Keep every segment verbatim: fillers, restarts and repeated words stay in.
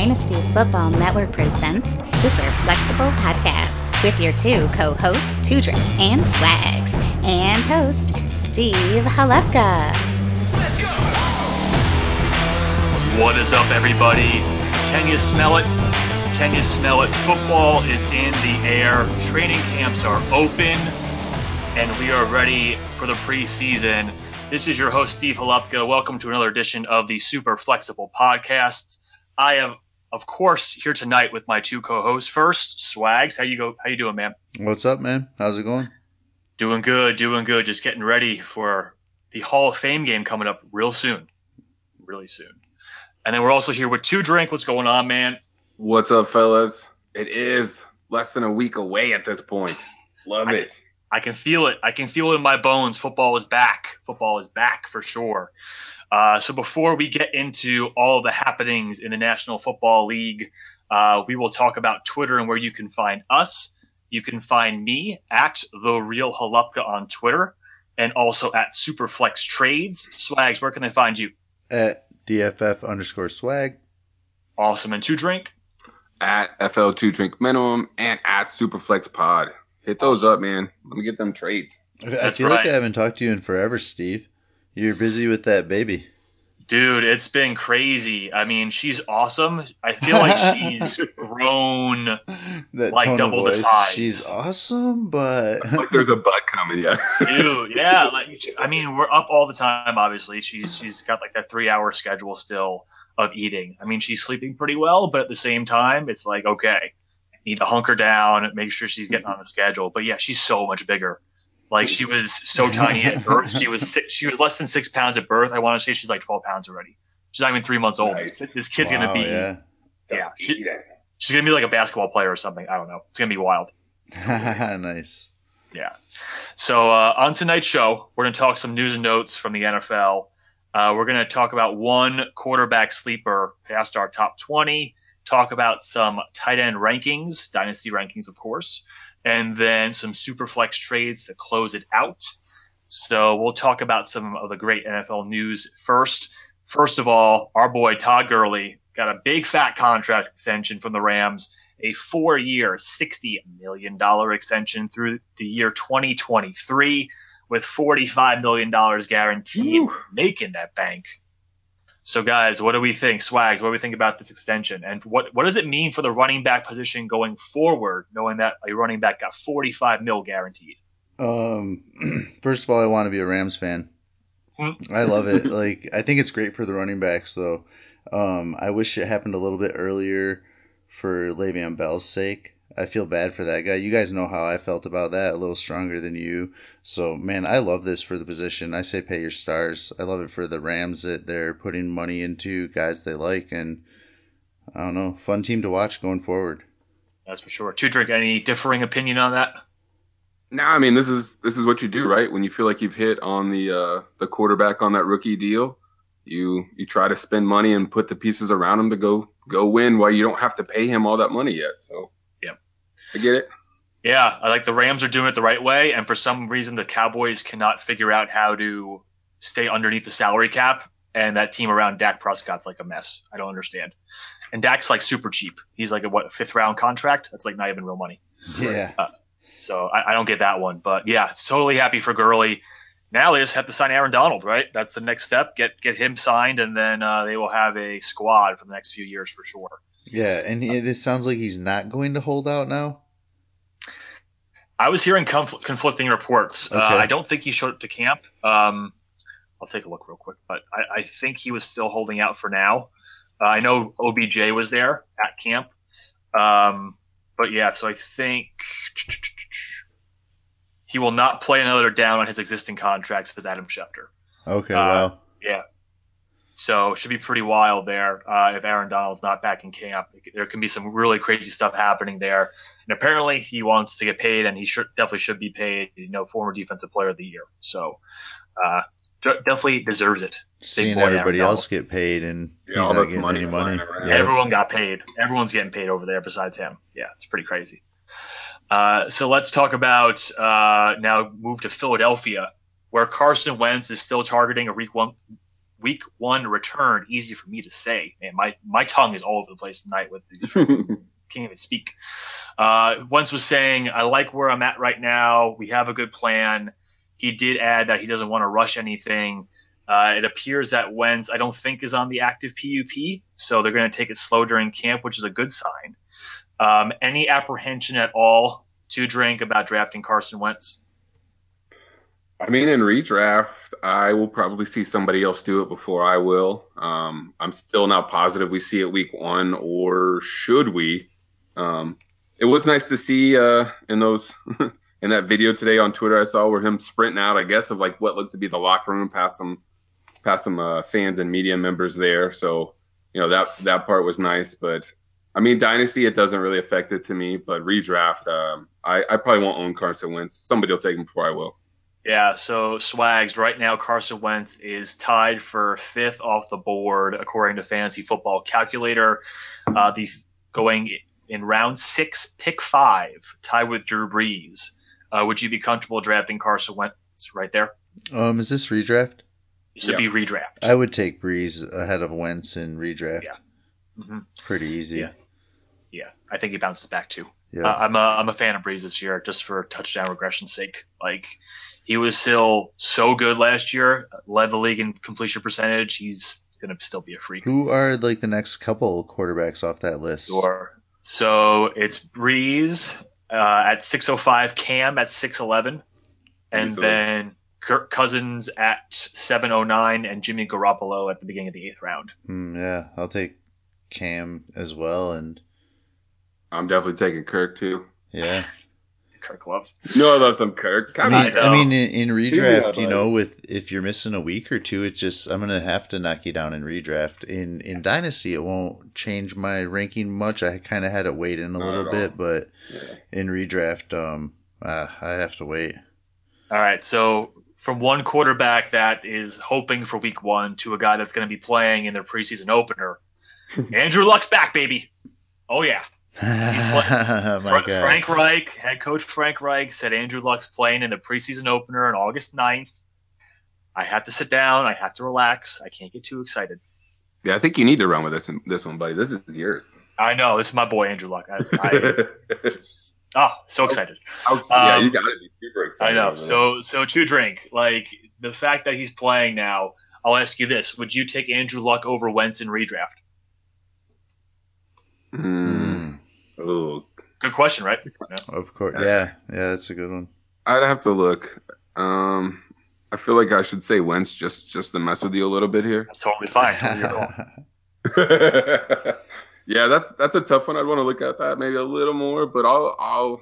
Dynasty Football Network presents Super Flexible Podcast with your two co-hosts, Two Drink and Swags, and host, Steve Halepka. Let's go! What is up, everybody? Can you smell it? Can you smell it? Football is in the air. Training camps are open, and we are ready for the preseason. This is your host, Steve Halepka. Welcome to another edition of the Super Flexible Podcast. I am, of course, here tonight with my two co-hosts. First, Swags. How you go? How you doing, man? What's up, man? How's it going? Doing good, doing good. Just getting ready for the Hall of Fame game coming up real soon. Really soon. And then we're also here with Two Drink. What's going on, man? What's up, fellas? It is less than a week away at this point. Love I, it. I can feel it. I can feel it in my bones. Football is back. Football is back for sure. Uh, so before we get into all of the happenings in the National Football League, uh, we will talk about Twitter and where you can find us. You can find me at The Real Halepka on Twitter and also at Superflex Trades. Swags, where can they find you? At D F F underscore swag. Awesome. And Two Drink? At F L two Drink Minimum and at Superflex Pod. Hit those up, man. Let me get them trades. I That's feel right. like I haven't talked to you in forever, Steve. You're busy with that baby. Dude, it's been crazy. I mean, she's awesome. I feel like she's grown That like tone double of the voice. size. She's awesome, but Like there's a butt coming, yeah. Dude, yeah. Like, I mean, we're up all the time, obviously. She's She's got like that three-hour schedule still of eating. I mean, she's sleeping pretty well, but at the same time, it's like, okay, need to hunker down, make sure she's getting on the schedule. But yeah, she's so much bigger. Like she was so tiny at birth. She was six, she was less than six pounds at birth. I want to say she's like twelve pounds already. She's not even three months old. Nice. This, this kid's wow, gonna be yeah. yeah. She, she's gonna be like a basketball player or something. I don't know. It's gonna be wild. Nice. Yeah. So uh, on tonight's show, we're going to talk some news and notes from the N F L. Uh, we're going to talk about one quarterback sleeper past our top twenty, talk about some tight end rankings, dynasty rankings, of course, and then some super flex trades to close it out. So we'll talk about some of the great N F L news first. First of all, our boy Todd Gurley got a big fat contract extension from the Rams, a four-year, sixty million dollars extension through the year twenty twenty-three with forty-five million dollars guaranteed, Ooh. Making that bank. So, guys, what do we think? Swags, what do we think about this extension? And what, what does it mean for the running back position going forward, knowing that a running back got forty-five mil guaranteed? Um, first of all, I want to be a Rams fan. Hmm? I love it. Like, I think it's great for the running backs, though. Um, I wish it happened a little bit earlier for Le'Veon Bell's sake. I feel bad for that guy. You guys know how I felt about that, a little stronger than you. So, man, I love this for the position. I say pay your stars. I love it for the Rams that they're putting money into guys they like. And, I don't know, fun team to watch going forward. That's for sure. Two Drink, any differing opinion on that? No, I mean this is this is what you do, right? When you feel like you've hit on the uh, the quarterback on that rookie deal, you you try to spend money and put the pieces around him to go go win while you don't have to pay him all that money yet. So yeah, I get it. Yeah, I like the Rams are doing it the right way, and for some reason the Cowboys cannot figure out how to stay underneath the salary cap, and that team around Dak Prescott's like a mess. I don't understand. And Dak's like super cheap. He's like a what fifth round contract. That's like not even real money. Yeah. Uh, so I, I don't get that one, but yeah, totally happy for Gurley. Now they just have to sign Aaron Donald, right? That's the next step. Get get him signed, and then uh, they will have a squad for the next few years for sure. Yeah, and it, it sounds like he's not going to hold out now. I was hearing conf- conflicting reports. Okay. Uh, I don't think he showed up to camp. Um, I'll take a look real quick, but I, I think he was still holding out for now. Uh, I know O B J was there at camp. Um, but yeah, so I think he will not play another down on his existing contract, says Adam Schefter. Okay, uh, wow. Yeah. So it should be pretty wild there uh, if Aaron Donald's not back in camp. There can be some really crazy stuff happening there. And apparently he wants to get paid, and he should, definitely should be paid, you know, former defensive player of the year. So uh, definitely deserves it. Seeing everybody else get paid and Yeah, he's all not this getting money any money. flying around. Yeah. Everyone got paid. Everyone's getting paid over there besides him. Yeah, it's pretty crazy. Uh, so let's talk about uh, now move to Philadelphia, where Carson Wentz is still targeting a week one, week one return. Easy for me to say. Man, my, my tongue is all over the place tonight with these. Can't even speak. Uh, Wentz was saying, I like where I'm at right now. We have a good plan. He did add that he doesn't want to rush anything. Uh, it appears that Wentz, I don't think, is on the active P U P, so they're going to take it slow during camp, which is a good sign. Um, any apprehension at all to drink about drafting Carson Wentz? I mean, in redraft, I will probably see somebody else do it before I will. Um, I'm still not positive we see it week one, or should we? Um, it was nice to see uh, in those in that video today on Twitter I saw where him sprinting out, I guess, of like what looked to be the locker room past some past some uh, fans and media members there. So, you know, that that part was nice. But I mean, Dynasty, it doesn't really affect it to me. But redraft, um, I, I probably won't own Carson Wentz. Somebody will take him before I will. Yeah, so Swags, right now Carson Wentz is tied for fifth off the board according to Fantasy Football Calculator. Uh, the going in round six, pick five, tied with Drew Brees. Uh, would you be comfortable drafting Carson Wentz right there? Um, is this redraft? This would Yeah. be redraft. I would take Breeze ahead of Wentz in redraft. Yeah. Mm-hmm. Pretty easy. Yeah. Yeah, I think he bounces back too. Yeah. Uh, I'm a I'm a fan of Brees this year, just for touchdown regression's sake. Like, he was still so good last year, led the league in completion percentage. He's gonna still be a freak. Who are like the next couple quarterbacks off that list? Sure. So it's Breeze uh, at six oh five, Cam at six eleven, and Easily. then Kirk Cousins at seven oh nine, and Jimmy Garoppolo at the beginning of the eighth round. Mm, yeah, I'll take Cam as well, and I'm definitely taking Kirk too. yeah. Kirk Love. You know I love some Kirk. I I mean, mean, know. I mean, in, in redraft, buddy. you know, with if you're missing a week or two, it's just I'm gonna have to knock you down in redraft. In in Dynasty, it won't change my ranking much. I kind of had to wait in a Not little at bit, all. but yeah. in redraft, um, uh, I have to wait. All right, so from one quarterback that is hoping for week one to a guy that's going to be playing in their preseason opener, Andrew Luck's back, baby. Oh, yeah. My Fra- God. Frank Reich, head coach Frank Reich, said Andrew Luck's playing in the preseason opener on August ninth. I have to sit down. I have to relax. I can't get too excited. yeah, I think you need to run with this this one, buddy. This is yours. I know. This is my boy, Andrew Luck. I, I just, oh, so excited. yeah, Um, you got to be super I excited. know. over that. So, so to drink, like the fact that he's playing now, I'll ask you this: would you take Andrew Luck over Wentz in redraft? Mm. Ooh, Good question, right? Yeah. Of course, yeah, yeah, that's a good one. I'd have to look. Um, I feel like I should say Wentz just just to mess with you a little bit here. That's totally fine. Totally your call. Yeah, that's that's a tough one. I'd want to look at that maybe a little more, but I'll I'll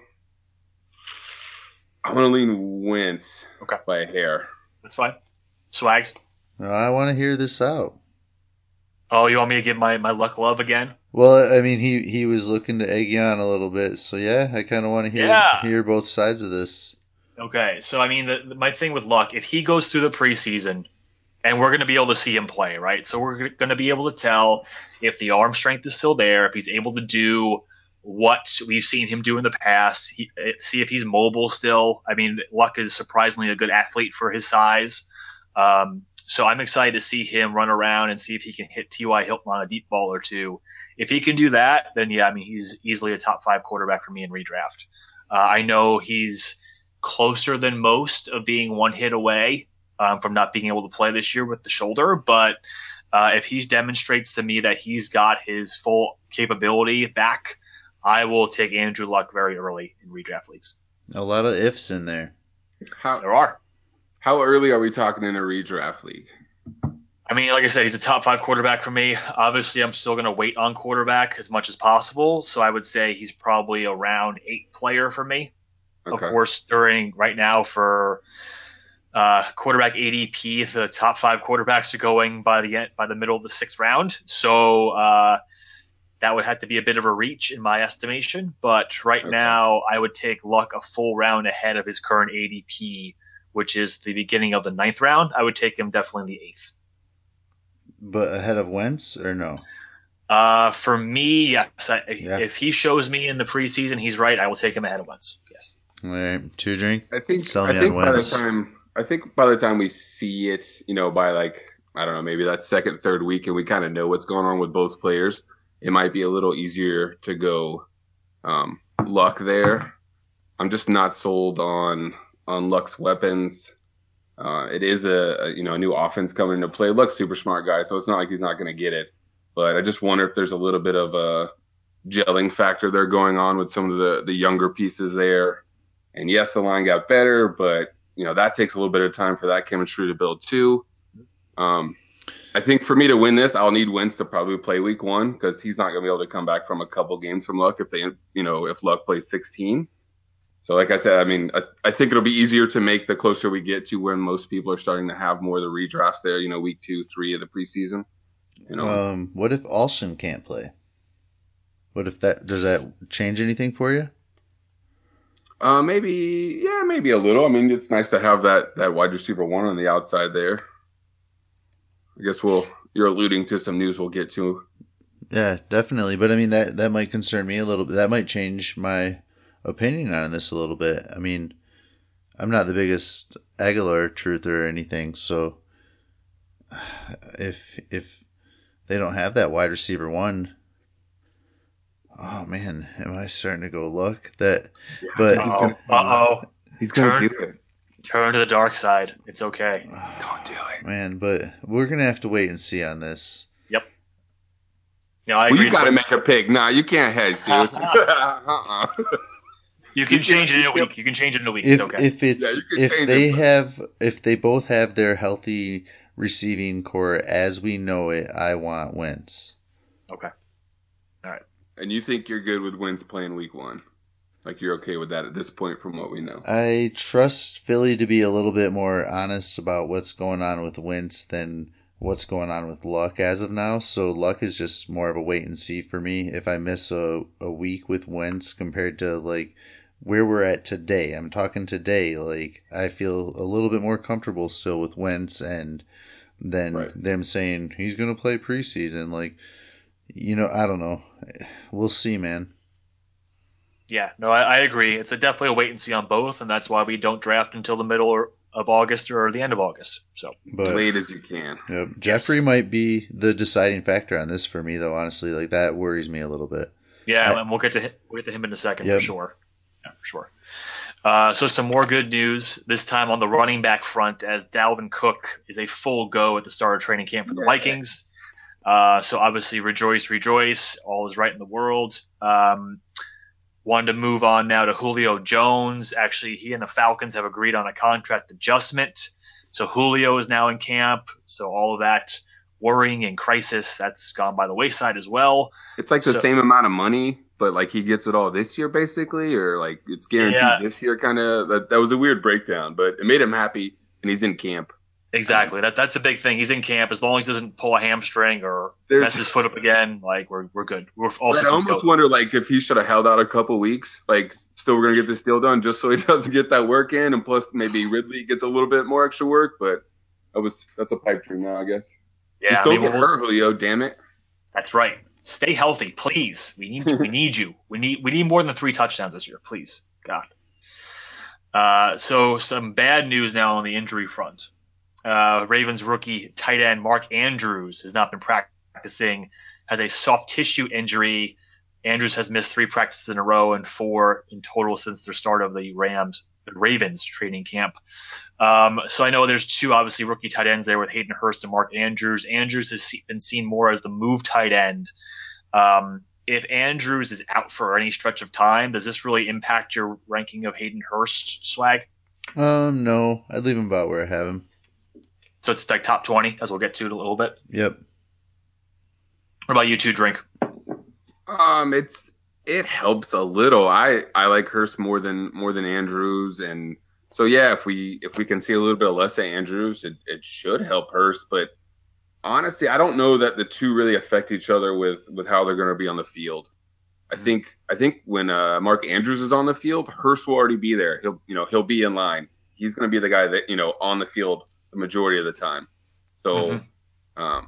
I want to lean Wentz Okay. by a hair. That's fine. Swags. No, I want to hear this out. Oh, you want me to give my, my luck love again? Well, I mean, he, he was looking to egg you on a little bit, so yeah, I kind of want to hear Yeah. hear both sides of this. Okay, so I mean, the, the- my thing with Luck, if he goes through the preseason, and we're going to be able to see him play, right? So we're going to be able to tell if the arm strength is still there, if he's able to do what we've seen him do in the past, he, see if he's mobile still. I mean, Luck is surprisingly a good athlete for his size. Um, so I'm excited to see him run around and see if he can hit T Y. Hilton on a deep ball or two. If he can do that, then yeah, I mean, he's easily a top five quarterback for me in redraft. Uh, I know he's closer than most of being one hit away um, from not being able to play this year with the shoulder. But uh, if he demonstrates to me that he's got his full capability back, I will take Andrew Luck very early in redraft leagues. A lot of ifs in there. How There are. how early are we talking in a redraft league? I mean, like I said, he's a top five quarterback for me. Obviously, I'm still going to wait on quarterback as much as possible. So I would say he's probably a round eight player for me. Okay. Of course, during right now for uh, quarterback A D P, the top five quarterbacks are going by the end, by the middle of the sixth round. So uh, that would have to be a bit of a reach in my estimation. But right Okay. now, I would take Luck a full round ahead of his current A D P, which is the beginning of the ninth round. I would take him definitely in the eighth. But ahead of Wentz or no? Uh, for me, yes. I, Yeah. If he shows me in the preseason he's right, I will take him ahead of Wentz. Yes. All right, two drink. I think Sell I me think on by the Wentz. time I think by the time we see it, you know, by like I don't know, maybe that second, third week, and we kind of know what's going on with both players, it might be a little easier to go um, Luck there. I'm just not sold on on Luck's weapons. Uh, it is a, a you know a new offense coming into play. Luck's super smart guy, so it's not like he's not going to get it. But I just wonder if there's a little bit of a gelling factor there going on with some of the the younger pieces there. And yes, the line got better, but you know that takes a little bit of time for that chemistry to build too. Um, I think for me to win this, I'll need Wentz to probably play week one because he's not going to be able to come back from a couple games from Luck if they, you know, if Luck plays sixteen. So, like I said, I mean, I, I think it'll be easier to make the closer we get to when most people are starting to have more of the redrafts there. You know, week two, three of the preseason. You know, um, what if Alshon can't play? What if that does that change anything for you? Uh, maybe, yeah, maybe a little. I mean, it's nice to have that that wide receiver one on the outside there. I guess we'll. You're alluding to some news we'll get to. Yeah, definitely. But I mean, that that might concern me a little bit. That might change my opinion on this a little bit. I mean, I'm not the biggest Aguilar truther or anything, so if if they don't have that wide receiver one, oh man, am I starting to go Luck that? Yeah, but Uh oh, he's gonna Turn- do it. turn to the dark side. It's okay. Don't do it. man, but we're gonna have to wait and see on this. Yep. Yeah, I Well, agree. you got to make a pick. Nah, you can't hedge, dude. uh-uh. You can You change can- it in a week. You can change it in a week. If It's okay. if it's Yeah, you can if change they it, but- have if they both have their healthy receiving core as we know it, I want Wentz. Okay. And you think you're good with Wentz playing week one? Like you're okay with that at this point from what we know? I trust Philly to be a little bit more honest about what's going on with Wentz than what's going on with Luck as of now. So Luck is just more of a wait and see for me. If I miss a, a week with Wentz compared to like where we're at today, I'm talking today, like I feel a little bit more comfortable still with Wentz and than Right. them saying he's going to play preseason. Like, you know, I don't know. We'll see, man. Yeah, no, I, I agree. It's a definitely a wait and see on both, and that's why we don't draft until the middle or, of August or the end of August. So But Late as you can. yep, Jeffrey might be the deciding factor on this for me, though. Honestly, like that worries me a little bit. yeah, I- and we'll get to hi- we'll get to him in a second Yep. for sure. Yeah, for sure. Uh, so some more good news this time on the running back front, as Dalvin Cook is a full go at the start of training camp for the Yeah. Vikings. Uh, so obviously, rejoice, rejoice. All is right in the world. Um, wanted to move on now to Julio Jones. Actually, he and the Falcons have agreed on a contract adjustment. So Julio is now in camp. So all of that worrying and crisis, that's gone by the wayside as well. It's like the So- same amount of money, but like he gets it all this year basically, or like it's guaranteed Yeah. this year kind of. That, that was a weird breakdown, but it made him happy and he's in camp. Exactly. That that's the big thing. He's in camp. As long as he doesn't pull a hamstring or There's- mess his foot up again, like we're we're good. We're all I systems almost go. wonder like if he should have held out a couple weeks, like still we're gonna get this deal done just so he doesn't get that work in, and plus maybe Ridley gets a little bit more extra work. But that was that's a pipe dream now, I guess. Yeah, Just I don't mean, get we'll- hurt, Julio. Damn it. that's right. Stay healthy, please. We need we need you. We need we need more than three touchdowns this year, please. God. Uh, so some bad news now on the injury front. Uh, Ravens rookie tight end Mark Andrews has not been practicing, has a soft tissue injury. Andrews has missed three practices in a row and four in total since the start of the Rams Ravens training camp. Um, so I know there's two obviously rookie tight ends there with Hayden Hurst and Mark Andrews. Andrews has se- been seen more as the move tight end. Um, if Andrews is out for any stretch of time, does this really impact your ranking of Hayden Hurst, Swag? Um, no, I'd leave him about where I have him. So it's like top twenty, as we'll get to in a little bit. Yep. What about you two, Drink? Um, it's it helps a little. I I like Hurst more than more than Andrews, and so yeah, if we if we can see a little bit of less of Andrews, it, it should help Hurst. But honestly, I don't know that the two really affect each other with with how they're going to be on the field. I think I think when uh, Mark Andrews is on the field, Hurst will already be there. He'll you know he'll be in line. He's going to be the guy that you know on the field the majority of the time. So. Mhm. Um,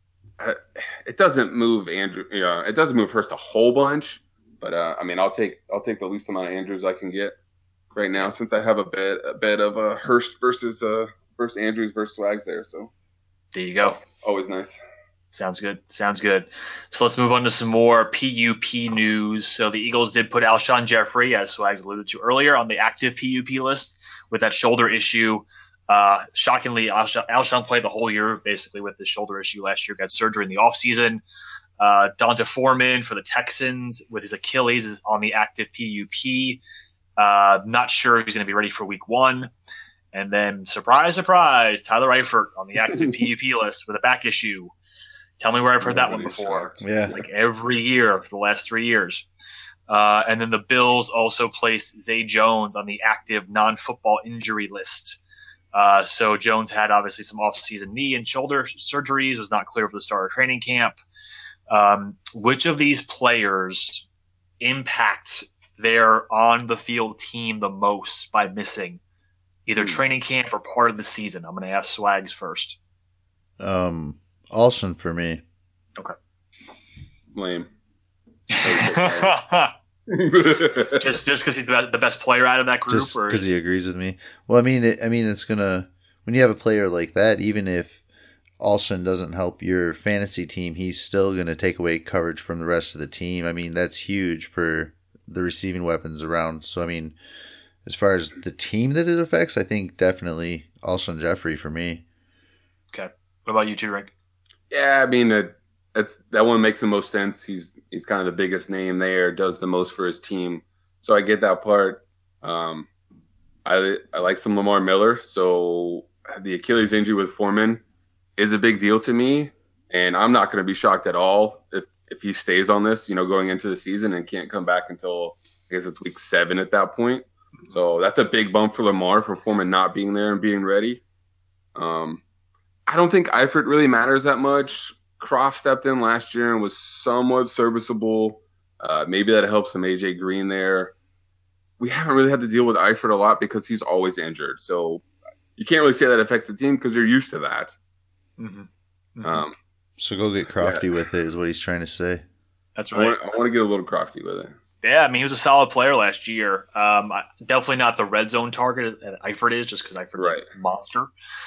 it doesn't move Andrew. You know, it doesn't move Hurst a whole bunch, but uh, I mean, I'll take I'll take the least amount of Andrews I can get right now since I have a bit a bit of a uh, Hurst versus uh versus Andrews versus Swags there. So There you go. Always nice. Sounds good. Sounds good. So let's move on to some more P U P news. So the Eagles did put Alshon Jeffrey, as Swags alluded to earlier, on the active P U P list with that shoulder issue. Uh, shockingly, Alshon, Alshon played the whole year basically with the shoulder issue last year. Got surgery in the offseason. Uh, Donta Foreman for the Texans with his Achilles is on the active P U P. Uh, not sure if he's going to be ready for week one. And then, surprise, surprise, Tyler Eifert on the active P U P list with a back issue. Tell me where I've heard that one before. Yeah. Like every year for the last three years. Uh, and then the Bills also placed Zay Jones on the active non-football injury list. Uh, so Jones had obviously some off-season knee and shoulder surgeries, was not clear for the start of training camp. Um, which of these players impact their on-the-field team the most by missing either training camp or part of the season? I'm going to ask Swags first. Um, Alshon for me. Okay. Lame. just just because he's the the best player out of that group, Just or because he agrees with me. Well, I mean, it, I mean, it's gonna when you have a player like that, even if Alshon doesn't help your fantasy team, he's still gonna take away coverage from the rest of the team. I mean, that's huge for the receiving weapons around. So, I mean, as far as the team that it affects, I think definitely Alshon Jeffrey for me. Okay. What about you two, Rick? Yeah, I mean, it, it's that one makes the most sense. He's he's kind of the biggest name there, does the most for his team. So I get that part. Um, I I like some Lamar Miller. So the Achilles injury with Foreman is a big deal to me, and I'm not going to be shocked at all if if he stays on this, you know, going into the season and can't come back until I guess it's week seven at that point. So that's a big bump for Lamar for Foreman not being there and being ready. Um, I don't think Eifert really matters that much. Croft stepped in last year and was somewhat serviceable. Uh, maybe that helps some A J Green there. We haven't really had to deal with Eifert a lot because he's always injured. So you can't really say that affects the team because you're used to that. Mm-hmm. Mm-hmm. Um, So go get Crofty yeah. with it is what he's trying to say. That's I right. want, I want to get a little crafty with it. Yeah, I mean, he was a solid player last year. Um, I- definitely not the red zone target that Eifert is, just because Eifert's Right. a monster.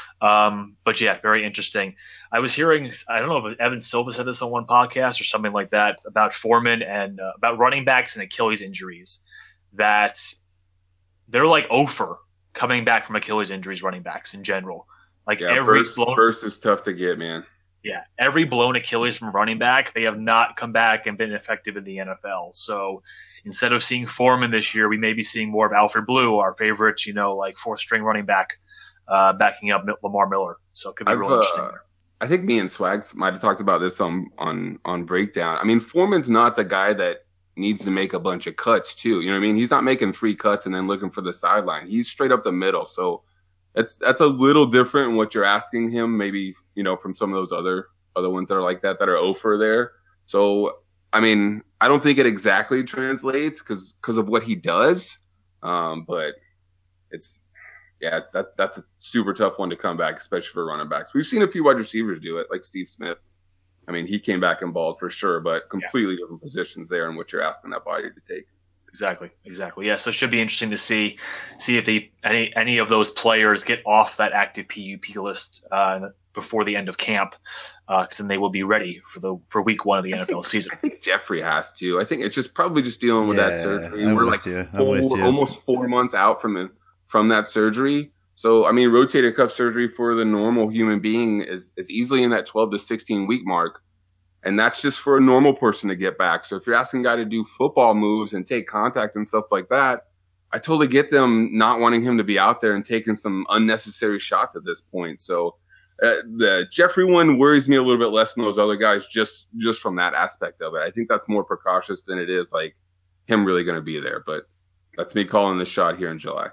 Um, but yeah, very interesting. I was hearing, I don't know if Evan Silva said this on one podcast or something like that about Foreman and uh, about running backs and Achilles injuries, that they're like oh for coming back from Achilles injuries, running backs in general. Like Yeah, every burst, blown, burst is tough to get, man. yeah, every blown Achilles from running back, they have not come back and been effective in the N F L. So instead of seeing Foreman this year, we may be seeing more of Alfred Blue, our favorite, you know, like fourth string running back, uh, backing up Lamar Miller. So it could be I've, real uh, interesting there. I think me and Swags might have talked about this on, on on breakdown. I mean, Foreman's not the guy that needs to make a bunch of cuts too. You know what I mean? He's not making three cuts and then looking for the sideline. He's straight up the middle. So that's that's a little different in what you're asking him. Maybe, you know, from some of those other other ones that are like that that are over there. So I mean, I don't think it exactly translates because because of what he does. Um, but it's yeah, it's, that that's a super tough one to come back, especially for running backs. We've seen a few wide receivers do it, like Steve Smith. I mean, he came back and balled for sure, but completely yeah. different positions there in what you're asking that body to take. Exactly, exactly. Yeah, so it should be interesting to see see if the any any of those players get off that active P U P list uh, before the end of camp, because uh, then they will be ready for the for week one of the N F L I think, season. I think Jeffrey has to. I think it's just probably just dealing with Yeah, that surgery. I'm We're with like you. I'm four, with you. almost four months out from the, from that surgery. So I mean, rotator cuff surgery for the normal human being is is easily in that twelve to sixteen week mark. And that's just for a normal person to get back. So if you're asking a guy to do football moves and take contact and stuff like that, I totally get them not wanting him to be out there and taking some unnecessary shots at this point. So uh, the Jeffrey one worries me a little bit less than those other guys just, just from that aspect of it. I think that's more precautious than it is like him really going to be there. But that's me calling the shot here in July.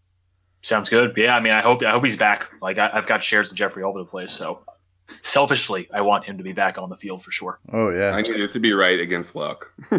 Sounds good. Yeah, I mean, I hope I hope he's back. Like I, I've got shares of Jeffrey all over the place, so selfishly, I want him to be back on the field for sure. Oh, yeah. I need it to be right against luck. You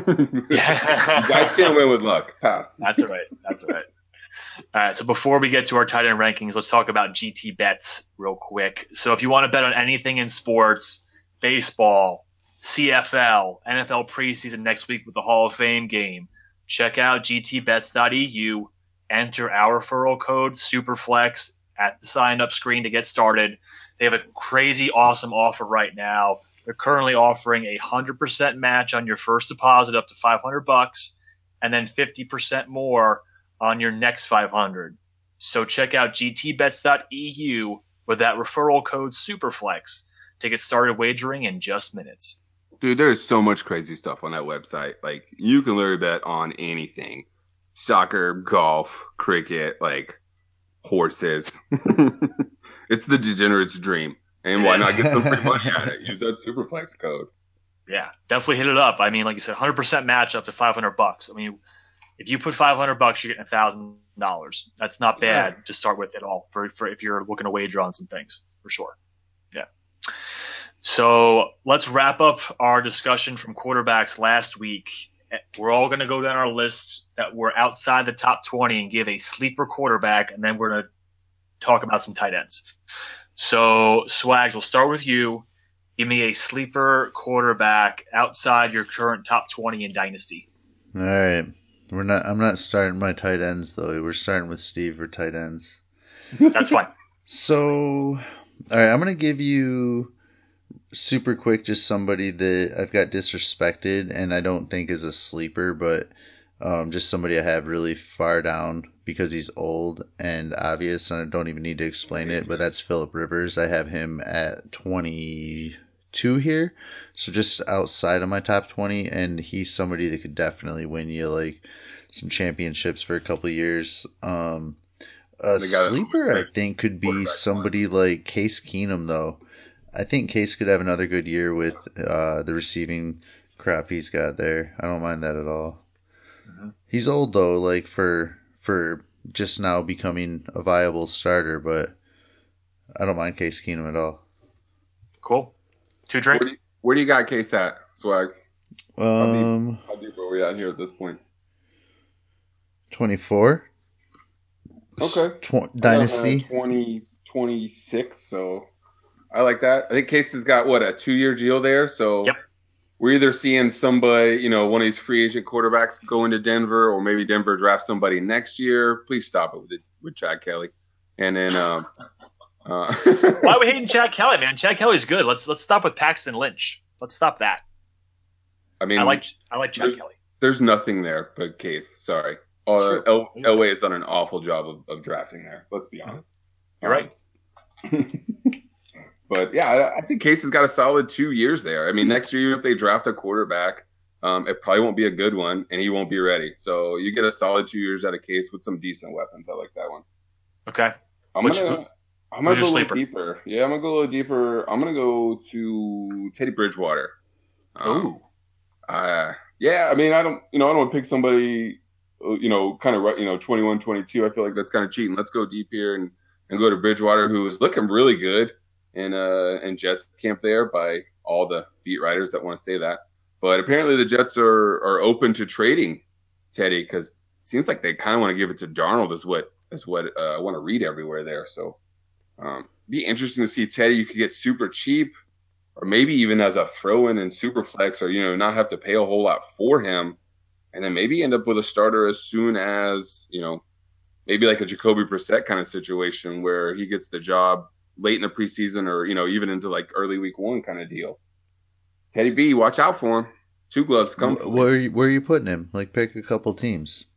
guys can't win with luck. Pass. That's all right. That's all right. All right. So before we get to our tight end rankings, let's talk about G T bets real quick. So if you want to bet on anything in sports, baseball, C F L, N F L preseason next week with the Hall of Fame game, check out G T bets dot E U. Enter our referral code SUPERFLEX. at the sign-up screen to get started. They have a crazy, awesome offer right now. They're currently offering a one hundred percent match on your first deposit up to five hundred bucks, and then fifty percent more on your next five hundred. So check out g t bets dot e u with that referral code SUPERFLEX to get started wagering in just minutes. Dude, there's so much crazy stuff on that website. Like, you can literally bet on anything. Soccer, golf, cricket, like horses. It's the degenerate's dream. And why not get some free money at it? Use that Superflex code. Yeah, definitely hit it up. I mean, like you said, one hundred percent match up to five hundred bucks. I mean, if you put five hundred bucks, you're getting one thousand dollars. That's not bad yeah. to start with at all for, for if you're looking to wager on some things, for sure. Yeah. So let's wrap up our discussion from quarterbacks last week. We're all going to go down our lists that were outside the top twenty and give a sleeper quarterback, and then we're going to talk about some tight ends. So, Swags, we'll start with you. Give me a sleeper quarterback outside your current top twenty in Dynasty. All right. We're not. I'm not starting my tight ends, though. We're starting with Steve for tight ends. That's fine. So, all right, I'm going to give you super quick just somebody that I've got disrespected and I don't think is a sleeper, but um, just somebody I have really far down because he's old and obvious, and I don't even need to explain it, but that's Phillip Rivers. I have him at twenty-two here, so just outside of my top twenty, and he's somebody that could definitely win you like some championships for a couple of years. Um, a sleeper, I think, could be somebody like Case Keenum, though. I think Case could have another good year with uh, the receiving crap he's got there. I don't mind that at all. Mm-hmm. He's old, though, like for for just now becoming a viable starter, but I don't mind Case Keenum at all. Cool. Two drink? Where do you, where do you got Case at, Swags? Um, how deep are we at here at this point? twenty-four. Okay. Tw- Dynasty. twenty, twenty-six, so I like that. I think Case has got, what, a two-year deal there, so yep. We're either seeing somebody, you know, one of these free agent quarterbacks go into Denver, or maybe Denver drafts somebody next year. Please stop it with it, with Chad Kelly. And then, um, uh, why are we hating Chad Kelly, man? Chad Kelly's good. Let's let's stop with Paxton Lynch. Let's stop that. I mean, I like I like Chad there's, Kelly. There's nothing there but Case. Sorry, uh, El- Elway has done an awful job of, of drafting there. Let's be honest. You're um, right. But, yeah, I, I think Case has got a solid two years there. I mean, next year, if they draft a quarterback, um, it probably won't be a good one, and he won't be ready. So you get a solid two years out of Case with some decent weapons. I like that one. Okay. I'm Which, going to I'm gonna go a little deeper. Yeah, I'm going to go a little deeper. I'm going to go to Teddy Bridgewater. Um, Ooh. Uh, yeah, I mean, I don't, you know, I don't want to pick somebody, you know, kind of, you know, twenty-one, twenty-two. I feel like that's kind of cheating. Let's go deep here and, and go to Bridgewater, who is looking really good in uh in Jets camp there by all the beat writers that want to say that. But apparently the Jets are are open to trading Teddy because it seems like they kind of want to give it to Darnold is what is what uh, I want to read everywhere there. So um be interesting to see Teddy. You could get super cheap or maybe even as a throw-in in super flex, or, you know, not have to pay a whole lot for him, and then maybe end up with a starter as soon as, you know, maybe like a Jacoby Brissett kind of situation where he gets the job late in the preseason or, you know, even into like early week one kind of deal. Teddy B, watch out for him. Two gloves come. Where are you, where are you putting him? Like, pick a couple teams.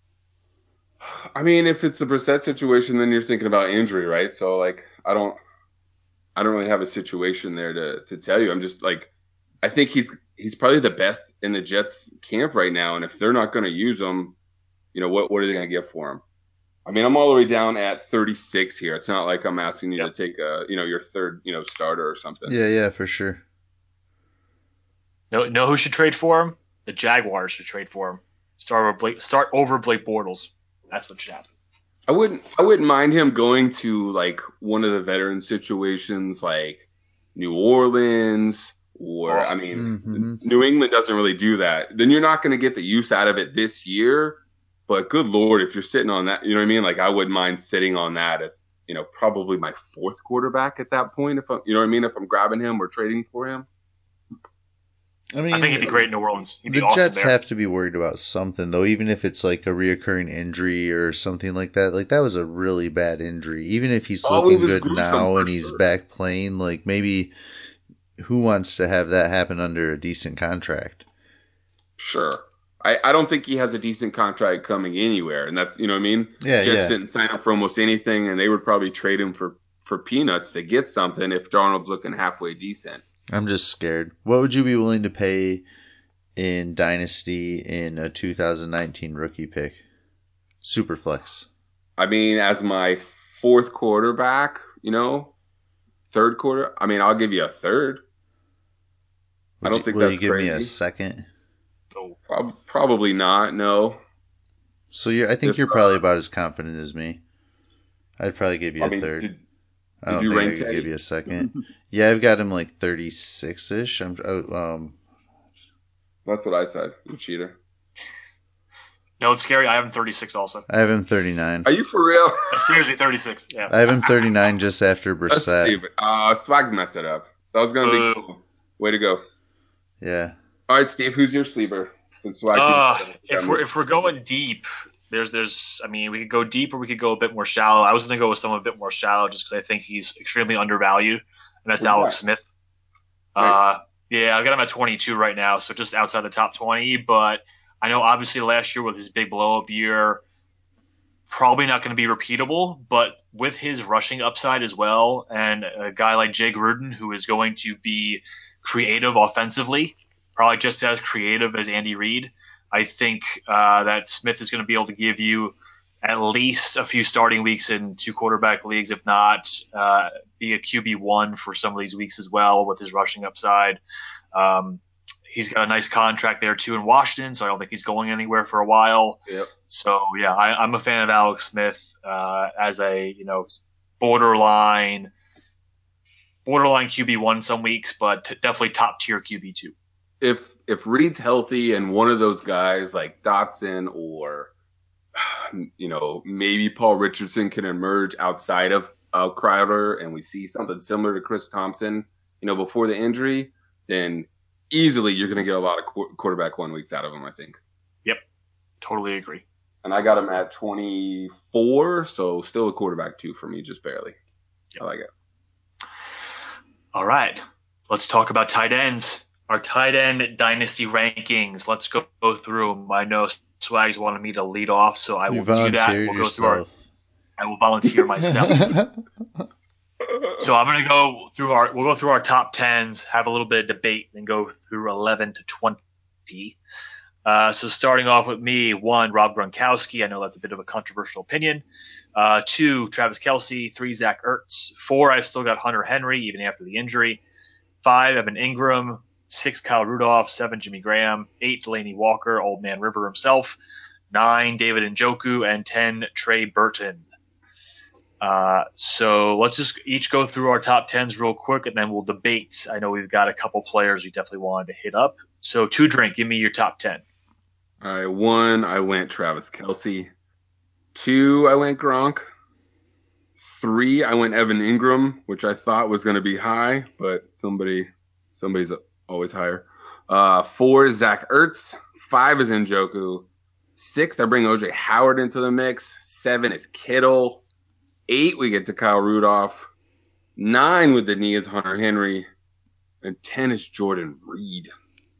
I mean, if it's the Brissett situation, then you're thinking about injury, right? So, like, I don't, I don't really have a situation there to to tell you. I'm just like, I think he's he's probably the best in the Jets camp right now, and if they're not going to use him, you know, what what are they going to get for him? I mean, I'm all the way down at thirty-six here. It's not like I'm asking you yep. to take a, you know, your third, you know, starter or something. Yeah, yeah, for sure. No, know who should trade for him? The Jaguars should trade for him. Start over Blake, start over Blake Bortles. That's what should happen. I wouldn't, I wouldn't mind him going to like one of the veteran situations, like New Orleans, or oh, I mean, mm-hmm. New England doesn't really do that. Then you're not going to get the use out of it this year. But good Lord, if you're sitting on that, you know what I mean? Like, I wouldn't mind sitting on that as, you know, probably my fourth quarterback at that point. If I'm, you know what I mean? If I'm grabbing him or trading for him. I mean, I think he'd be great in New Orleans. He'd be the awesome Jets there. have to be worried about something, though, even if it's like a reoccurring injury or something like that. Like, that was a really bad injury. Even if he's Oh, looking it was good gruesome, now for and he's sure. back playing, like, maybe who wants to have that happen under a decent contract? Sure. I, I don't think he has a decent contract coming anywhere, and that's, you know what I mean? Yeah, Jets yeah. didn't sign up for almost anything, and they would probably trade him for, for peanuts to get something if Darnold's looking halfway decent. I'm just scared. What would you be willing to pay in Dynasty in a two thousand nineteen rookie pick? Superflex. I mean, as my fourth quarterback, you know, third quarter, I mean, I'll give you a third. Would I don't you, think will that's you give crazy. me a second? Prob- probably not, no. So you're, I think If, you're uh, probably about as confident as me. I'd probably give you a I mean, third. did, I don't did you think I rank could Teddy? give you a second. Yeah, I've got him like thirty-six ish. I'm uh, um. That's what I said, you cheater. No, it's scary. I have him thirty-six also. I have him thirty-nine. Are you for real? Uh, Seriously, thirty-six. Yeah. I have him thirty-nine just after That's Brissett. stupid. Uh, Swag's messed it up. That was going to be Boo. cool. Way to go. Yeah. All right, Steve, who's your sleeper? Since Swag Uh, keeps- if we're if we're going deep, there's there's I mean we could go deep or we could go a bit more shallow. I was going to go with someone a bit more shallow just because I think he's extremely undervalued, and that's Who's Alex that? Smith. Nice. Uh, yeah, I've got him at twenty-two right now, so just outside the top twenty. But I know obviously last year with his big blow up year, probably not going to be repeatable. But with his rushing upside as well, and a guy like Jay Gruden who is going to be creative offensively, probably just as creative as Andy Reid. I think uh, that Smith is going to be able to give you at least a few starting weeks in two quarterback leagues, if not uh, be a Q B one for some of these weeks as well with his rushing upside. Um, he's got a nice contract there too in Washington, so I don't think he's going anywhere for a while. Yep. So yeah, I, I'm a fan of Alex Smith uh, as a you know borderline borderline Q B one some weeks, but t- definitely top tier Q B two. If if Reed's healthy and one of those guys like Dotson or you know maybe Paul Richardson can emerge outside of uh, Crowder, and we see something similar to Chris Thompson, you know, before the injury, then easily you're going to get a lot of qu- quarterback one weeks out of him, I think. Yep, totally agree. And I got him at twenty-four, so still a quarterback two for me, just barely. Yep. I like it. All right, let's talk about tight ends. Our tight end dynasty rankings. Let's go, go through them. I know Swags wanted me to lead off, so I You will do that. volunteered We'll go through our. yourself. I will volunteer myself. So I'm going to go through our. We'll go through our top tens, have a little bit of debate, and go through eleven to twenty. Uh, so starting off with me, one, Rob Gronkowski. I know that's a bit of a controversial opinion. Uh, two, Travis Kelce. Three, Zach Ertz. Four, I've still got Hunter Henry even after the injury. Five, Evan Ingram. Six, Kyle Rudolph. Seven, Jimmy Graham. Eight, Delaney Walker, Old Man River himself. Nine, David Njoku. And ten, Trey Burton. Uh, so let's just each go through our top tens real quick, and then we'll debate. I know we've got a couple players we definitely wanted to hit up. So two drink, give me your top ten. All right, one, I went Travis Kelce. Two, I went Gronk. Three, I went Evan Ingram, which I thought was going to be high, but somebody, somebody's always higher. Uh, four, Zach Ertz. Five is Njoku. Six, I bring O J Howard into the mix. Seven is Kittle. Eight, we get to Kyle Rudolph. Nine with the knee is Hunter Henry. And ten is Jordan Reed.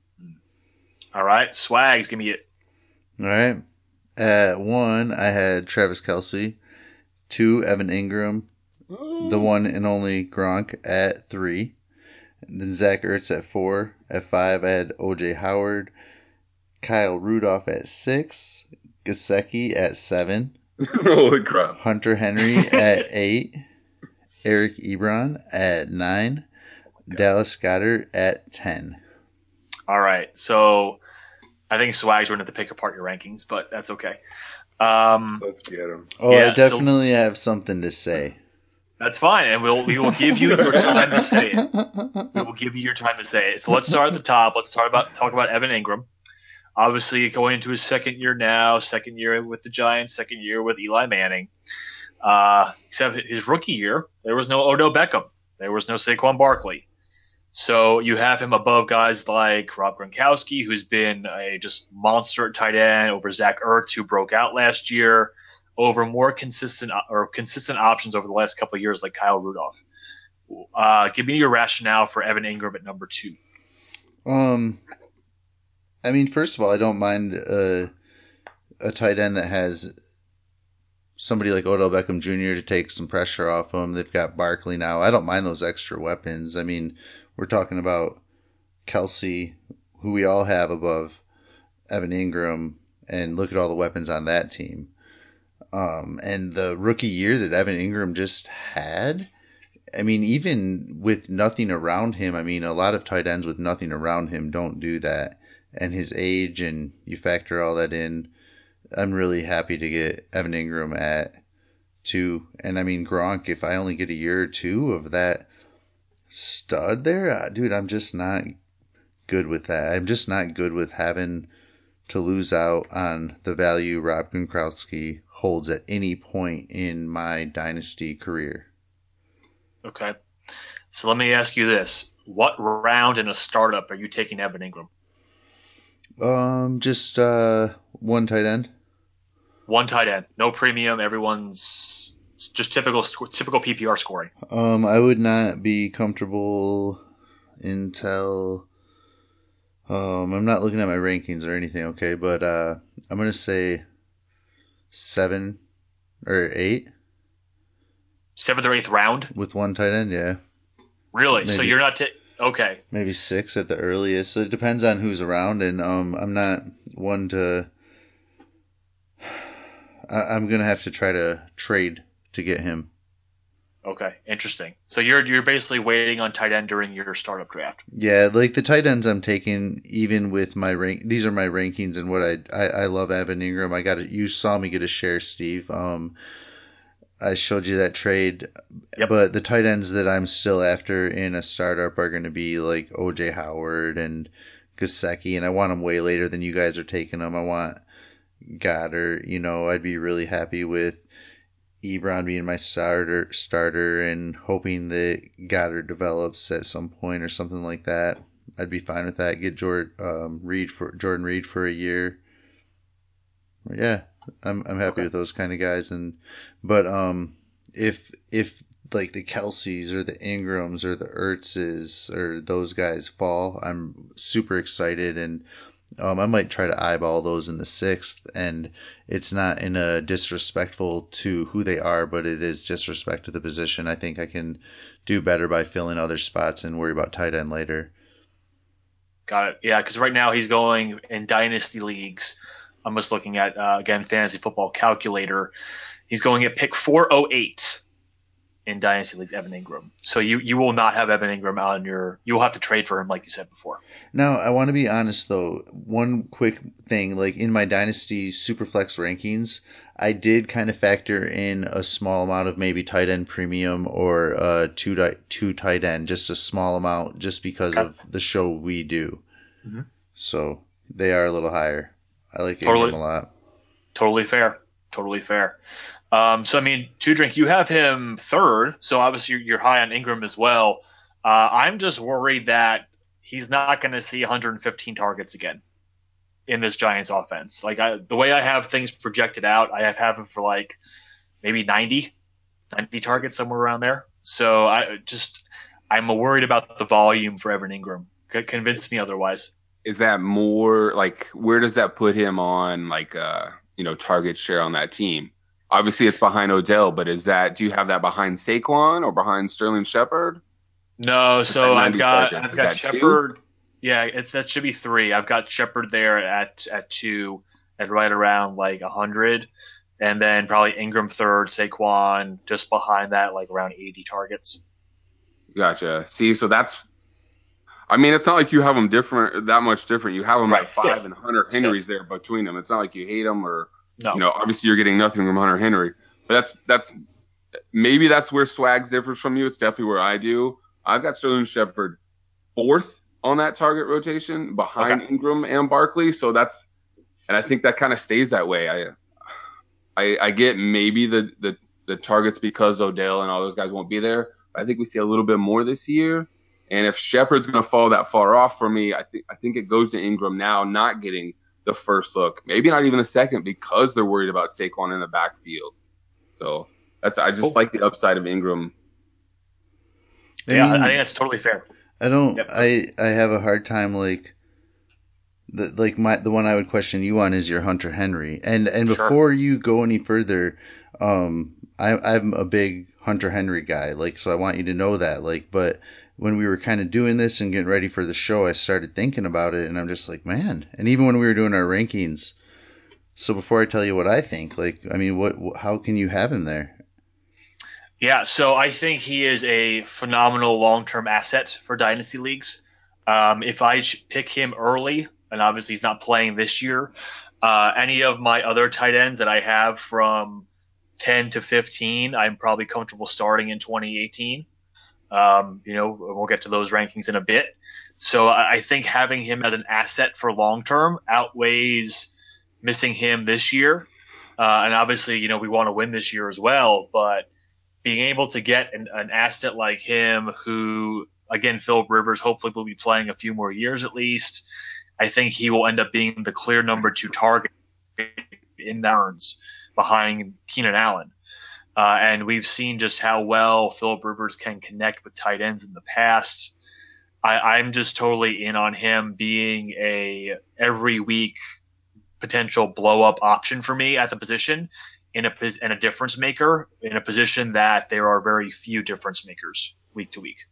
All right, Swags, give me it. All right. At one, I had Travis Kelce. Two, Evan Ingram. The one and only Gronk at three. And then Zach Ertz at four. At five, I had O J Howard. Kyle Rudolph at six. Gesicki at seven. Holy crap. Hunter Henry at eight. Eric Ebron at nine. Dallas Goedert at ten. All right, so I think Swags, we're going to have to pick apart your rankings, but that's okay. Um, Let's get him. Oh, Yeah, I definitely have something to say. that's fine, and we'll we will give you your time to say it. We will give you your time to say it. So let's start at the top. Let's start about talk about Evan Ingram. Obviously, going into his second year now, second year with the Giants, second year with Eli Manning. Uh, except his rookie year, there was no Odell Beckham. There was no Saquon Barkley. So you have him above guys like Rob Gronkowski, who's been a just monster at tight end, over Zach Ertz, who broke out last year, over more consistent or consistent options over the last couple of years like Kyle Rudolph. Uh, give me your rationale for Evan Ingram at number two. Um, I mean, first of all, I don't mind uh, a tight end that has somebody like Odell Beckham Junior to take some pressure off him. They've got Barkley now. I don't mind those extra weapons. I mean, we're talking about Kelsey, who we all have above Evan Ingram, and look at all the weapons on that team. Um, and the rookie year that Evan Ingram just had, I mean, even with nothing around him, I mean, a lot of tight ends with nothing around him don't do that. And his age, and you factor all that in, I'm really happy to get Evan Ingram at two. And I mean, Gronk, if I only get a year or two of that stud there, dude, I'm just not good with that. I'm just not good with having to lose out on the value Rob Gronkowski holds at any point in my dynasty career. Okay. So let me ask you this. What round in a startup are you taking Evan Ingram? Um, just uh, one tight end. One tight end. No premium. Everyone's just typical typical P P R scoring. Um, I would not be comfortable until... Um, I'm not looking at my rankings or anything, okay? But uh, I'm going to say seven or eight. Seventh or eighth round? With one tight end, yeah. Really? Maybe, so you're not... T- okay. Maybe six at the earliest. So it depends on who's around, and um, I'm not one to... I- I'm going to have to try to trade to get him. Okay, interesting. So you're you're basically waiting on tight end during your startup draft. Yeah, like the tight ends I'm taking, even with my rank, these are my rankings and what I I, I love Evan Ingram. I got it. You saw me get a share, Steve. Um, I showed you that trade, yep. But the tight ends that I'm still after in a startup are going to be like O J Howard and Gesicki, and I want them way later than you guys are taking them. I want Goddard. You know, I'd be really happy with Ebron being my starter starter and hoping that Goddard develops at some point or something like that. I'd be fine with that. Get Jordan um, Reed for Jordan Reed for a year. Yeah, I'm I'm happy okay. with those kind of guys. And but um, if if like the Kelseys or the Ingrams or the Ertzes or those guys fall, I'm super excited, and Um, I might try to eyeball those in the sixth, and it's not in a disrespectful to who they are, but it is disrespect to the position. I think I can do better by filling other spots and worry about tight end later. Got it. Yeah, because right now he's going in dynasty leagues. I'm just looking at, uh, again, Fantasy Football Calculator. He's going at pick four oh eight in dynasty leagues, Evan Ingram. So you, you will not have Evan Ingram on your – you will have to trade for him like you said before. Now, I want to be honest, though. One quick thing, like in my Dynasty Superflex rankings, I did kind of factor in a small amount of maybe tight end premium or uh, two, di- two tight end, just a small amount just because okay. of the show we do. Mm-hmm. So they are a little higher. I like totally, Ingram a lot. Totally fair. Totally fair. Um, so, I mean, Two Drink, you have him third, so obviously you're, you're high on Ingram as well. Uh, I'm just worried that he's not going to see one hundred fifteen targets again in this Giants offense. Like I, the way I have things projected out, I have, have him for like maybe ninety, ninety targets, somewhere around there. So I just I'm worried about the volume for Evan Ingram. C- convince me otherwise. Is that more like where does that put him on like uh you know target share on that team? Obviously, it's behind Odell, but is that do you have that behind Saquon or behind Sterling Shepard? No, so I've got target? I've got Shepard. Two? Yeah, it's that should be three. I've got Shepard there at at two, at right around like a hundred, and then probably Ingram third, Saquon just behind that, like around eighty targets. Gotcha. See, so that's. I mean, it's not like you have them different that much different. You have them right, at five stiff. and Hunter Henry's stiff. there between them. It's not like you hate them or. No. You know, obviously you're getting nothing from Hunter Henry, but that's that's maybe that's where Swags differs from you. It's definitely where I do. I've got Sterling Shepard fourth on that target rotation behind okay. Ingram and Barkley, so that's and I think that kind of stays that way. I, I I get maybe the, the the targets because Odell and all those guys won't be there. I think we see a little bit more this year. And if Shepard's going to fall that far off for me, I think I think it goes to Ingram now, not getting the first look, maybe not even the second, because they're worried about Saquon in the backfield. So that's I just cool. like the upside of Ingram. I yeah, mean, I think that's totally fair. I don't. Yep. I I have a hard time like. The, like my the one I would question you on is your Hunter Henry, and and sure. before you go any further, um, I, I'm a big Hunter Henry guy, like so I want you to know that, like, but when we were kind of doing this and getting ready for the show, I started thinking about it, and I'm just like, man, and even when we were doing our rankings, so before I tell you what I think, like, I mean, what how can you have him there? Yeah, so I think he is a phenomenal long-term asset for dynasty leagues. Um, if I pick him early. And obviously he's not playing this year. Uh, any of my other tight ends that I have from ten to fifteen, I'm probably comfortable starting in twenty eighteen. Um, you know, we'll get to those rankings in a bit. So I think having him as an asset for long term outweighs missing him this year. Uh, and obviously, you know, we want to win this year as well. But being able to get an, an asset like him, who, again, Philip Rivers hopefully will be playing a few more years at least. I think he will end up being the clear number two target in downs behind Keenan Allen. Uh, and we've seen just how well Philip Rivers can connect with tight ends in the past. I, I'm just totally in on him being a every week potential blow up option for me at the position in a in a difference maker in a position that there are very few difference makers week to week.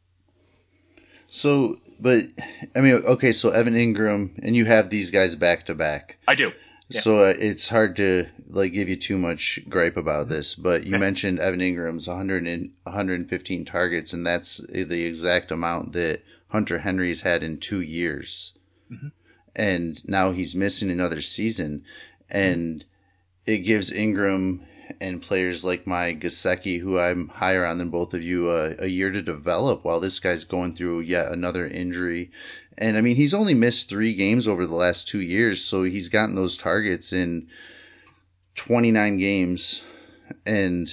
So, but I mean, okay, so Evan Ingram, and you have these guys back to back. I do. Yeah. So uh, it's hard to like give you too much gripe about this, but you okay. mentioned Evan Ingram's one hundred and one hundred fifteen targets, and that's the exact amount that Hunter Henry's had in two years. Mm-hmm. And now he's missing another season, and mm-hmm. it gives Ingram and players like my Gesicki, who I'm higher on than both of you, uh, a year to develop while this guy's going through yet another injury. And I mean, he's only missed three games over the last two years, so he's gotten those targets in twenty-nine games. And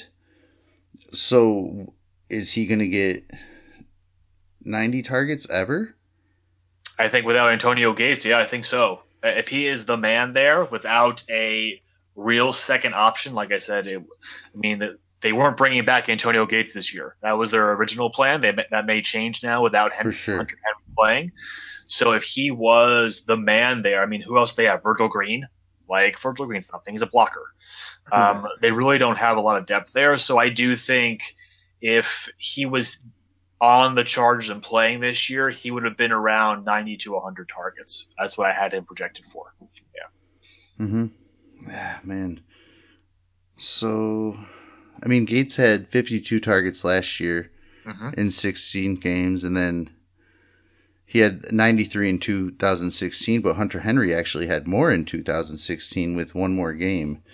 so is he going to get ninety targets ever? I think without Antonio Gates, yeah, I think so. If he is the man there without a real second option, like I said, it, I mean, the, they weren't bringing back Antonio Gates this year. That was their original plan. They, that may change now without Henry, sure. Hunter Henry playing. So if he was the man there, I mean, who else do they have? Virgil Green? Like, Virgil Green's nothing. He's a blocker. Um, they really don't have a lot of depth there. So I do think if he was on the Chargers and playing this year, he would have been around ninety to one hundred targets. That's what I had him projected for. Yeah. Mm-hmm. Ah, man. So, I mean, Gates had fifty-two targets last year mm-hmm. in sixteen games, and then he had ninety-three in two thousand sixteen, but Hunter Henry actually had more in two thousand sixteen with one more game.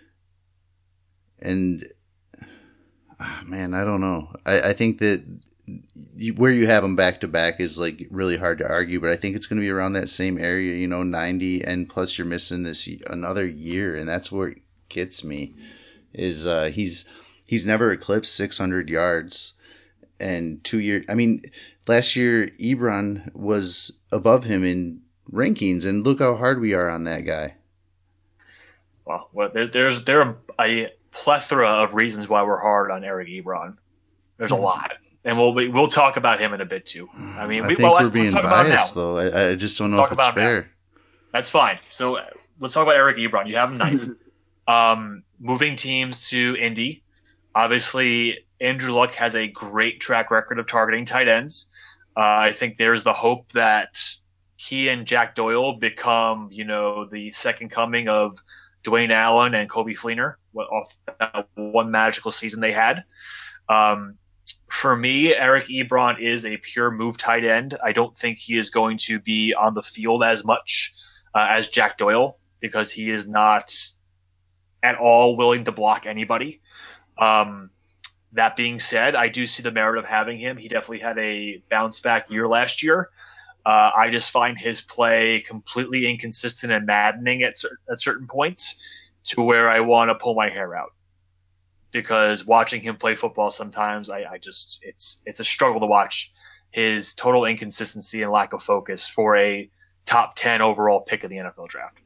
And, oh, man, I don't know. I, I think that you, where you have them back to back is like really hard to argue, but I think it's going to be around that same area, you know, ninety, and plus you're missing this another year, and that's where it gets me. Is uh, he's he's never eclipsed six hundred yards, and two years. I mean, last year Ebron was above him in rankings, and look how hard we are on that guy. Well, well there, there's there are a plethora of reasons why we're hard on Eric Ebron. There's a lot. And we'll we'll talk about him in a bit too. I mean, I we, think well, we're being biased, though. I, I just don't know talk if it's fair. Him. That's fine. So uh, let's talk about Eric Ebron. You have him ninth. um, moving teams to Indy. Obviously, Andrew Luck has a great track record of targeting tight ends. Uh, I think there's the hope that he and Jack Doyle become, you know, the second coming of Dwayne Allen and Coby Fleener off that one magical season they had. Um, For me, Eric Ebron is a pure move tight end. I don't think he is going to be on the field as much uh, as Jack Doyle because he is not at all willing to block anybody. Um, that being said, I do see the merit of having him. He definitely had a bounce back year last year. Uh, I just find his play completely inconsistent and maddening at, cer- at certain points to where I want to pull my hair out. Because watching him play football sometimes, I, I just it's it's a struggle to watch his total inconsistency and lack of focus for a top ten overall pick of the N F L draft.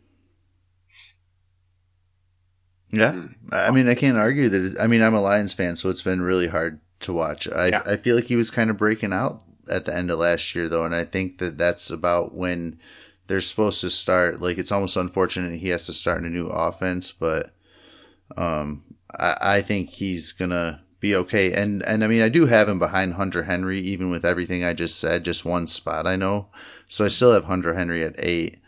Yeah. I mean, I can't argue that. It, I mean, I'm a Lions fan, so it's been really hard to watch. I, Yeah. I feel like he was kind of breaking out at the end of last year, though, and I think that that's about when they're supposed to start. Like, it's almost unfortunate he has to start a new offense, but um, I, I think he's going to be okay. And, and I mean, I do have him behind Hunter Henry, even with everything I just said, just one spot, I know. So I still have Hunter Henry at eight.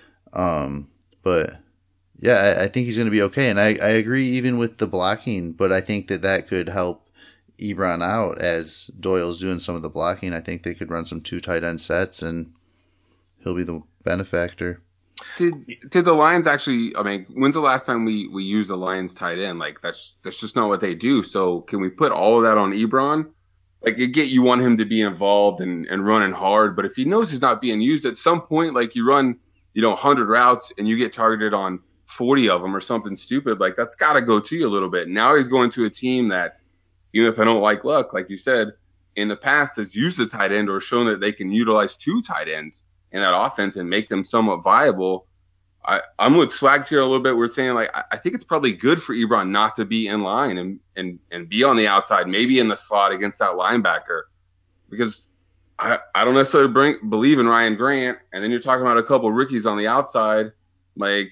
Um, but yeah, I, I think he's going to be okay. And I, I agree even with the blocking, but I think that that could help Ebron out as Doyle's doing some of the blocking. I think they could run some two tight end sets and he'll be the benefactor. Did did the Lions actually? I mean, when's the last time we, we used the Lions tight end? Like that's that's just not what they do. So can we put all of that on Ebron? Like, you get you want him to be involved and, and running hard, but if he knows he's not being used at some point, like you run, you know, one hundred routes and you get targeted on forty of them or something stupid, like that's got to go to you a little bit. Now he's going to a team that, even if I don't like Luck, like you said, in the past has used the tight end or shown that they can utilize two tight ends in that offense and make them somewhat viable. I, I'm with Swags here a little bit. We're saying, like, I, I think it's probably good for Ebron not to be in line and, and, and be on the outside, maybe in the slot against that linebacker, because I, I don't necessarily bring, believe in Ryan Grant. And then you're talking about a couple rookies on the outside. Like,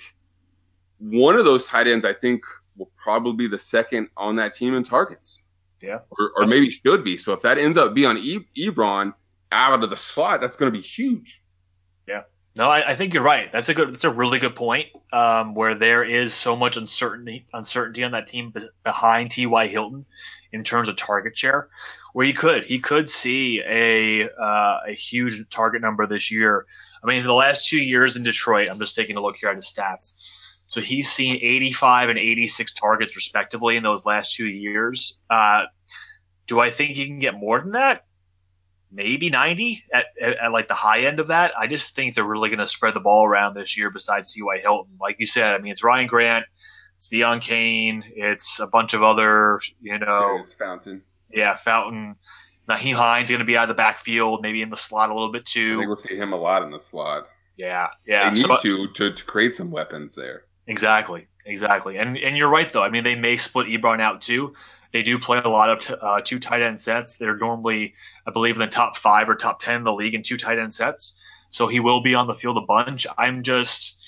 one of those tight ends, I think, will probably be the second on that team in targets. Yeah. Or, or maybe should be. So if that ends up being on e- Ebron out of the slot, that's going to be huge. Yeah. No, I, I think you're right. That's a good. That's a really good point. Um, where there is so much uncertainty, uncertainty on that team be- behind T Y. Hilton in terms of target share, where he could he could see a uh, a huge target number this year. I mean, the last two years in Detroit, I'm just taking a look here at the stats. So he's seen eighty-five and eighty-six targets respectively in those last two years. Uh, do I think he can get more than that? Maybe ninety at, at, at like the high end of that. I just think they're really going to spread the ball around this year besides T Y. Hilton. Like you said, I mean, it's Ryan Grant, it's Deion Kane, it's a bunch of other, you know. It's Fountain. Yeah, Fountain. Naheem Hines going to be out of the backfield, maybe in the slot a little bit I too. think we'll see him a lot in the slot. Yeah, yeah. They need So, to, to to create some weapons there. Exactly, exactly. And and you're right, though. I mean, they may split Ebron out, too. They do play a lot of t- uh, two tight end sets. They're normally, I believe, in the top five or top ten in the league in two tight end sets. So he will be on the field a bunch. I'm just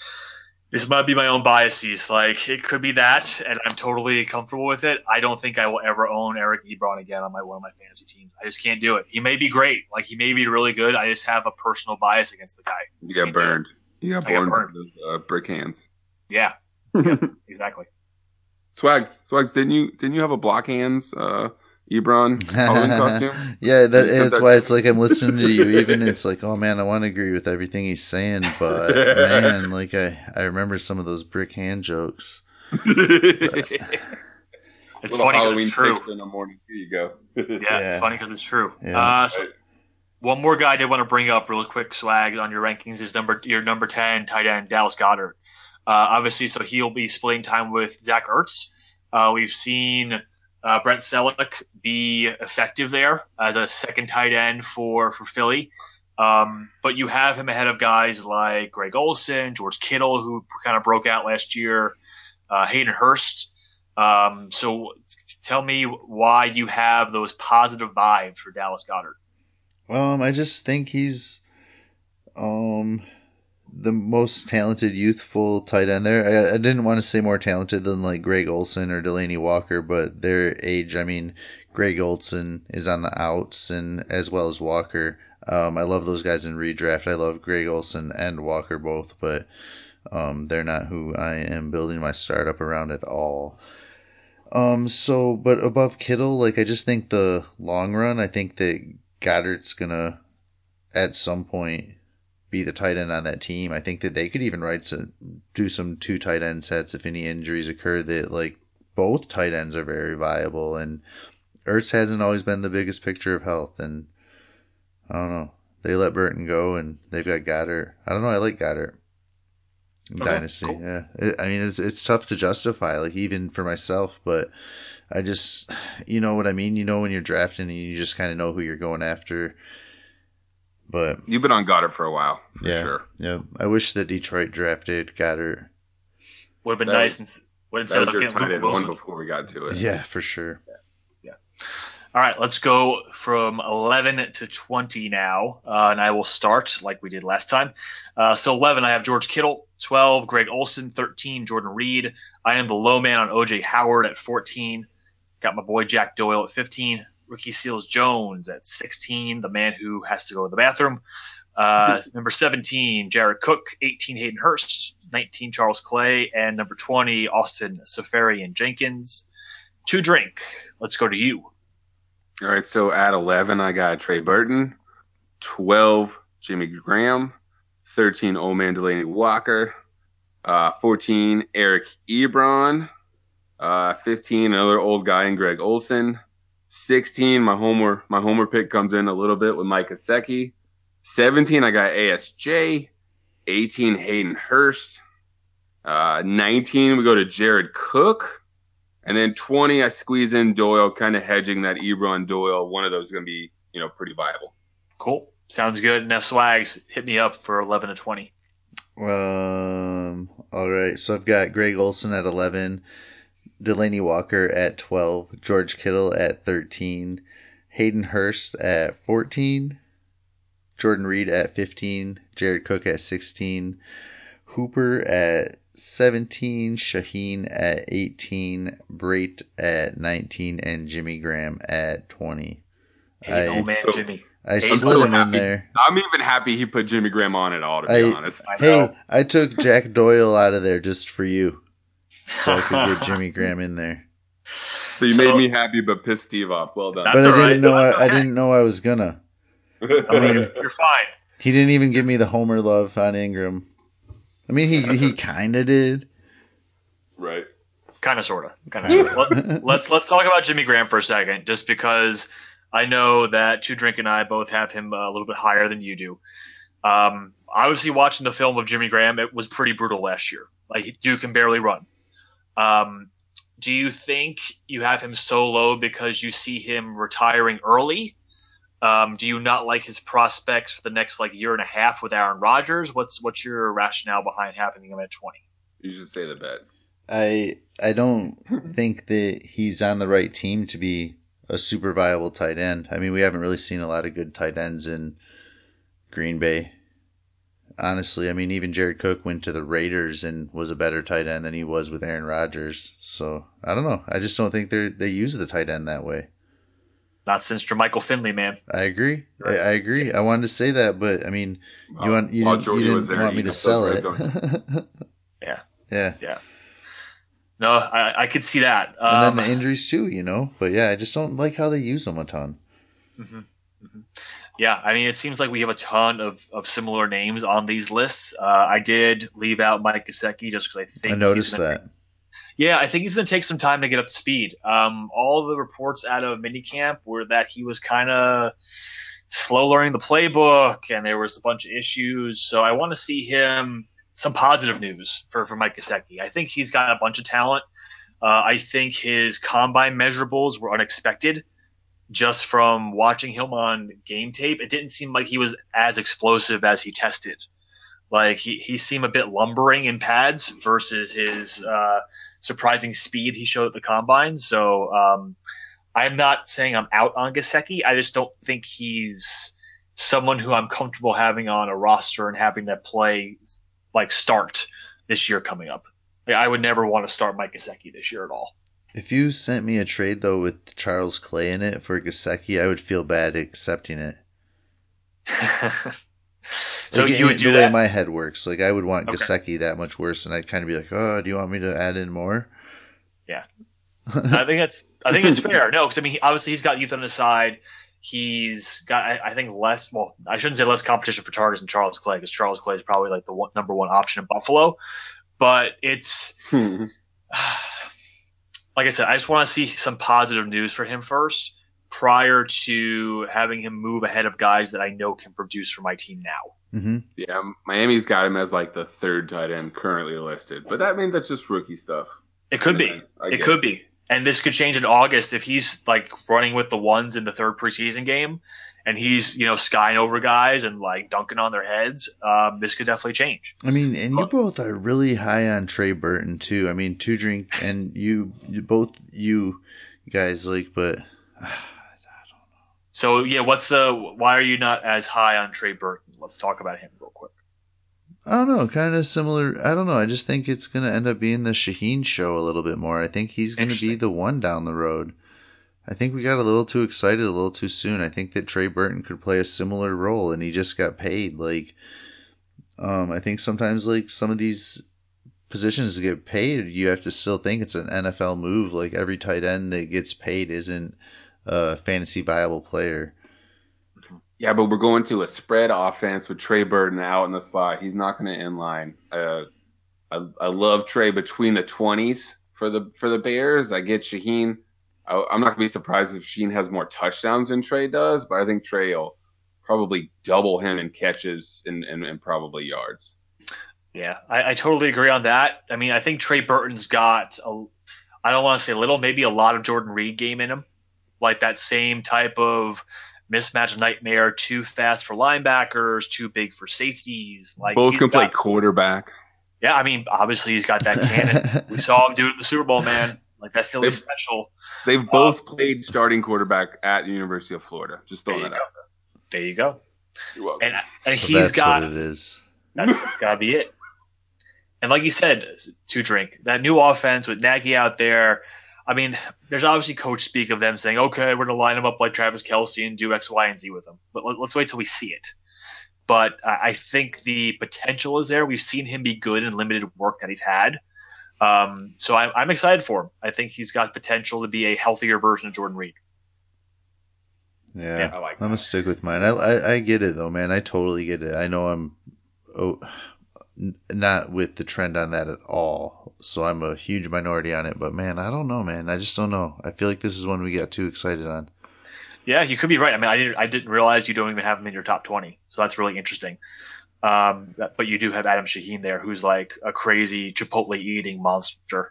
– this might be my own biases. Like, it could be that, and I'm totally comfortable with it. I don't think I will ever own Eric Ebron again on my one of my fantasy teams. I just can't do it. He may be great. Like, he may be really good. I just have a personal bias against the guy. You got burned. You got I got burned burned. with those uh, brick hands. Yeah, yeah exactly. Swags, Swags, didn't you didn't you have a block hands uh, Ebron Halloween costume? Yeah, that, You said that's that why too. it's like I'm listening to you. Even it's like, oh man, I want to agree with everything he's saying, but man, like I, I remember some of those brick hand jokes. It's Little funny because Halloween it's true. fix in the morning. Here you go. Yeah, Yeah. it's funny because it's true. Yeah. Uh, so one more guy I did want to bring up real quick, Swag, on your rankings is number your number ten tight end, Dallas Goddard. Uh, obviously, so he'll be splitting time with Zach Ertz. Uh, we've seen uh, Brent Selleck be effective there as a second tight end for, for Philly. Um, but you have him ahead of guys like Greg Olsen, George Kittle, who kind of broke out last year, uh, Hayden Hurst. Um, so tell me why you have those positive vibes for Dallas Goddard. Um, I just think he's um the most talented youthful tight end there. I, I didn't want to say more talented than like Greg Olsen or Delaney Walker, but their age. I mean, Greg Olsen is on the outs, and as well as Walker. Um, I love those guys in redraft. I love Greg Olsen and Walker both, but um, they're not who I am building my startup around at all. Um, so, but above Kittle, like I just think the long run, I think that Goddard's gonna at some point be the tight end on that team. I think that they could even write some, do some two tight end sets if any injuries occur. That like both tight ends are very viable, and Ertz hasn't always been the biggest picture of health. And I don't know, they let Burton go, and they've got Goddard. I don't know, I like Goddard. Okay, Dynasty, cool. yeah. It, I mean, it's it's tough to justify, like even for myself, but I just, you know what I mean? You know when you're drafting and you just kind of know who you're going after. But you've been on Goddard for a while, for yeah, sure. Yeah, I wish that Detroit drafted Goddard. Would have been That nice. was- Would That instead was of your looking tight at end Luke one Wilson. before we got to it. Yeah, for sure. All right, let's go from eleven to twenty now, uh, and I will start like we did last time. Uh, so eleven, I have George Kittle. twelve, Greg Olson. thirteen, Jordan Reed. I am the low man on O J Howard at fourteen. Got my boy Jack Doyle at fifteen. Ricky Seals-Jones at sixteen, the man who has to go to the bathroom. Uh, number seventeen, Jared Cook. eighteen, Hayden Hurst. nineteen, Charles Clay. And number twenty, Austin Seferian-Jenkins. To drink. Let's go to you. All right, so at eleven, I got Trey Burton. twelve, Jimmy Graham. thirteen, Old Man Delaney Walker. Uh, fourteen, Eric Ebron. Uh, fifteen, another old guy in Greg Olson. sixteen, my homer my homer pick comes in a little bit with Mike Gesicki. seventeen, I got A S J. eighteen, Hayden Hurst. Uh, nineteen, we go to Jared Cook. And then twenty, I squeeze in Doyle, kind of hedging that Ebron Doyle. One of those is going to be, you know, pretty viable. Cool. Sounds good. Now, Swags, hit me up for eleven to twenty. Um. All right. So I've got Greg Olson at eleven, Delaney Walker at twelve, George Kittle at thirteen, Hayden Hurst at fourteen, Jordan Reed at fifteen, Jared Cook at sixteen, Hooper at seventeen, Shaheen at eighteen, Brait at nineteen, and Jimmy Graham at twenty. Hey, I, oh man, so- Jimmy. I so slid him in happy. there. I'm even happy he put Jimmy Graham on it all, to be I, honest. I hey, know. I took Jack Doyle out of there just for you, so I could get Jimmy Graham in there. So you So- made me happy, but pissed Steve off. Well done. That's But I all right. didn't know. That's I, I okay. didn't know I was gonna. I mean, mean- you're fine. He didn't even give me the homer love on Ingram. I mean, he That's he okay. kind of did. Right. Kind of, sort of. Kind of, sort of. Let, let's let's talk about Jimmy Graham for a second, just because I know that Two Drink and I both have him a little bit higher than you do. Um, obviously, watching the film of Jimmy Graham, it was pretty brutal last year. Like, dude can barely run. Um, do you think you have him so low because you see him retiring early? Um, do you not like his prospects for the next like year and a half with Aaron Rodgers? What's what's your rationale behind having him at twenty? You should say the bet. I I don't think that he's on the right team to be a super viable tight end. I mean, we haven't really seen a lot of good tight ends in Green Bay. Honestly, I mean, even Jared Cook went to the Raiders and was a better tight end than he was with Aaron Rodgers. So I don't know. I just don't think they they use the tight end that way. Not since Jermichael Finley, man. I agree. I, I agree. I wanted to say that, but I mean, you Uh, want you while didn't, Jordy you was didn't there, want me he to got sell those it. red Yeah. Yeah. Yeah. No, I, I could see that. And Um, then the injuries too, you know. But yeah, I just don't like how they use them a ton. mhm, mhm. Yeah, I mean, it seems like we have a ton of, of similar names on these lists. Uh, I did leave out Mike Gesicki just because I think I noticed he's gonna- that. Yeah, I think he's going to take some time to get up to speed. Um, all the reports out of minicamp were that he was kind of slow learning the playbook, and there was a bunch of issues. So I want to see him some positive news for, for Mike Gesicki. I think he's got a bunch of talent. Uh, I think his combine measurables were unexpected. Just from watching him on game tape, it didn't seem like he was as explosive as he tested. Like he, he seemed a bit lumbering in pads versus his uh, surprising speed he showed at the combine. So um, I'm not saying I'm out on Gesicki. I just don't think he's someone who I'm comfortable having on a roster and having that play like start this year coming up. Like, I would never want to start Mike Gesicki this year at all. If you sent me a trade though with Charles Clay in it for Gesicki, I would feel bad accepting it. So like, you would the do way that? my head works. Like I would want Okay. Gesicki that much worse, and I'd kind of be like, "Oh, do you want me to add in more?" Yeah, I think that's I think it's fair. No, because I mean, he, obviously he's got youth on his side. He's got I, I think less. Well, I shouldn't say less competition for targets than Charles Clay because Charles Clay is probably like the one, number one option in Buffalo. But it's like I said, I just want to see some positive news for him first prior to having him move ahead of guys that I know can produce for my team now. Mm-hmm. Yeah, Miami's got him as like the third tight end currently listed, but that means that's just rookie stuff. It could be. Yeah, I It get could be. And this could change in August if he's like running with the ones in the third preseason game and he's, you know, skying over guys and like dunking on their heads. Um, this could definitely change. I mean, and you both are really high on Trey Burton too. I mean, Two Drink and you, you both you guys like, but uh, I don't know. So yeah, what's the, why are you not as high on Trey Burton? Let's talk about him real quick. I don't know, kind of similar. I don't know. I just think it's going to end up being the Shaheen show a little bit more. I think he's going to be the one down the road. I think we got a little too excited a little too soon. I think that Trey Burton could play a similar role, and he just got paid. Like, um, I think sometimes like some of these positions to get paid, you have to still think it's an N F L move. Like every tight end that gets paid isn't a fantasy viable player. Yeah, but we're going to a spread offense with Trey Burton out in the slot. He's not going to inline. Uh, I, I love Trey between the twenties for the for the Bears. I get Shaheen. I, I'm not going to be surprised if Shaheen has more touchdowns than Trey does, but I think Trey will probably double him in catches and, and, and probably yards. Yeah, I, I totally agree on that. I mean, I think Trey Burton's got, a, I don't want to say a little, maybe a lot of Jordan Reed game in him. Like that same type of mismatch nightmare, too fast for linebackers, too big for safeties. Like both can got, play quarterback. Yeah, I mean, obviously he's got that cannon. We saw him do it in the Super Bowl, man. Like that Philly they've, special. They've both um, played starting quarterback at the University of Florida. Just throwing that go. out there. There you go. You're welcome. And, and so he's that's got what it is. That's, that's got to be it. And like you said, Two Drink, that new offense with Nagy out there. I mean, there's obviously coach speak of them saying, okay, we're going to line him up like Travis Kelce and do X, Y, and Z with him. But let's wait till we see it. But I think the potential is there. We've seen him be good in limited work that he's had. Um, so I'm, I'm excited for him. I think he's got potential to be a healthier version of Jordan Reed. Yeah, yeah I like I'm going to stick with mine. I, I, I get it, though, man. I totally get it. I know I'm oh, n- not with the trend on that at all. So I'm a huge minority on it. But, man, I don't know, man. I just don't know. I feel like this is one we got too excited on. Yeah, you could be right. I mean, I didn't, I didn't realize you don't even have him in your top twenty. So that's really interesting. Um, but you do have Adam Shaheen there, who's like a crazy Chipotle eating monster.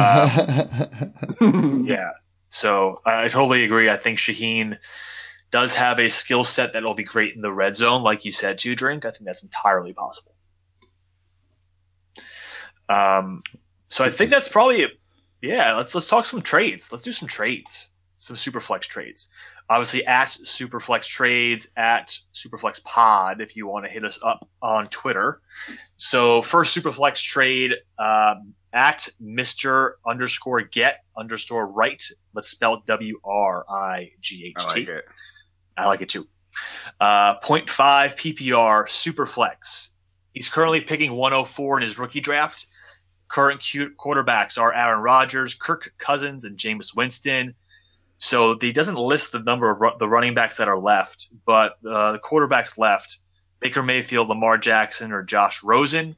Um, yeah. So I, I totally agree. I think Shaheen does have a skill set that will be great in the red zone, like you said, Two Drink. I think that's entirely possible. Um, so I think that's probably it. Yeah. Let's let's talk some trades. Let's do some trades, some Superflex trades. Obviously, at Superflex Trades, at Superflex Pod, if you want to hit us up on Twitter. So, first Superflex trade, um, at Mister underscore get underscore right, but spelled W R I G H T. I like it. I like it too. Uh, zero point five P P R Superflex. He's currently picking one oh four in his rookie draft. Current quarterbacks are Aaron Rodgers, Kirk Cousins, and Jameis Winston. So he doesn't list the number of ru- the running backs that are left, but uh, the quarterbacks left, Baker Mayfield, Lamar Jackson, or Josh Rosen.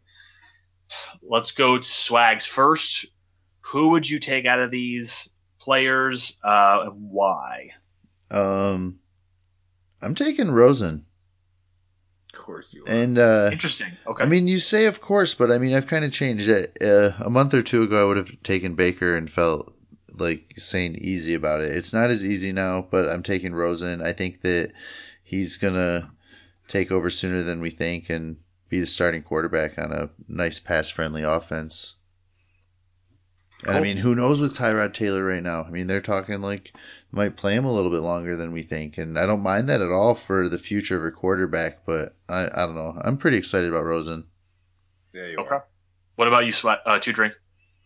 Let's go to Swags first. Who would you take out of these players uh, and why? Um, I'm taking Rosen. Of course you are. And, uh, Interesting. Okay. I mean, you say of course, but I mean, I've kind of changed it. Uh, a month or two ago, I would have taken Baker and felt like saying easy about it. It's not as easy now, but I'm taking Rosen. I think that he's going to take over sooner than we think and be the starting quarterback on a nice pass-friendly offense. Cool. And I mean, who knows with Tyrod Taylor right now? I mean, they're talking like might play him a little bit longer than we think, and I don't mind that at all for the future of a quarterback, but I, I don't know. I'm pretty excited about Rosen. Yeah, you okay. are. What about you, Sweat? Uh, Two Drink?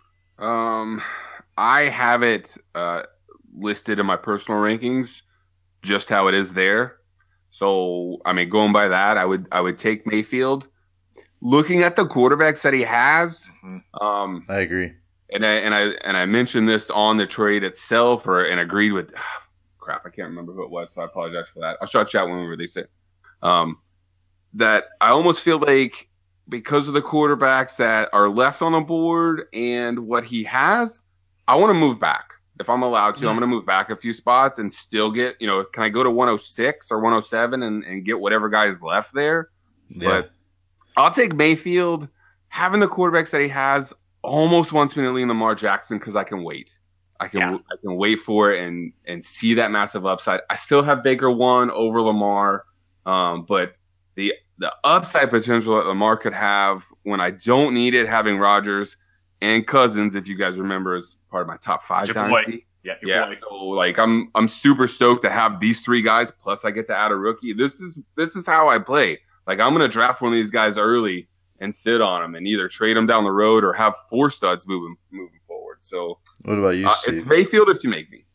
Um... I have it uh, listed in my personal rankings, just how it is there. So, I mean, going by that, I would I would take Mayfield. Looking at the quarterbacks that he has, Mm-hmm. um, I agree. And I and I and I mentioned this on the trade itself, or and agreed with. Oh, crap, I can't remember who it was, so I apologize for that. I'll shout you out when we release it. Um, that I almost feel like because of the quarterbacks that are left on the board and what he has, I want to move back. If I'm allowed to, mm-hmm. I'm going to move back a few spots and still get, you know, can I go to one oh six or one oh seven and, and get whatever guys left there? Yeah. But I'll take Mayfield. Having the quarterbacks that he has almost wants me to lean Lamar Jackson because I can wait. I I can Yeah. I can wait for it and and see that massive upside. I still have Baker one over Lamar, um, but the the upside potential that Lamar could have when I don't need it, having Rodgers and Cousins, if you guys remember, is part of my top five Your dynasty. boy. Yeah, your Yeah, boy. so like I'm I'm super stoked to have these three guys. Plus, I get to add a rookie. This is this is how I play. Like I'm gonna draft one of these guys early and sit on them, and either trade them down the road or have four studs moving moving forward. So What about you, uh, Steve? it's Mayfield if you make me.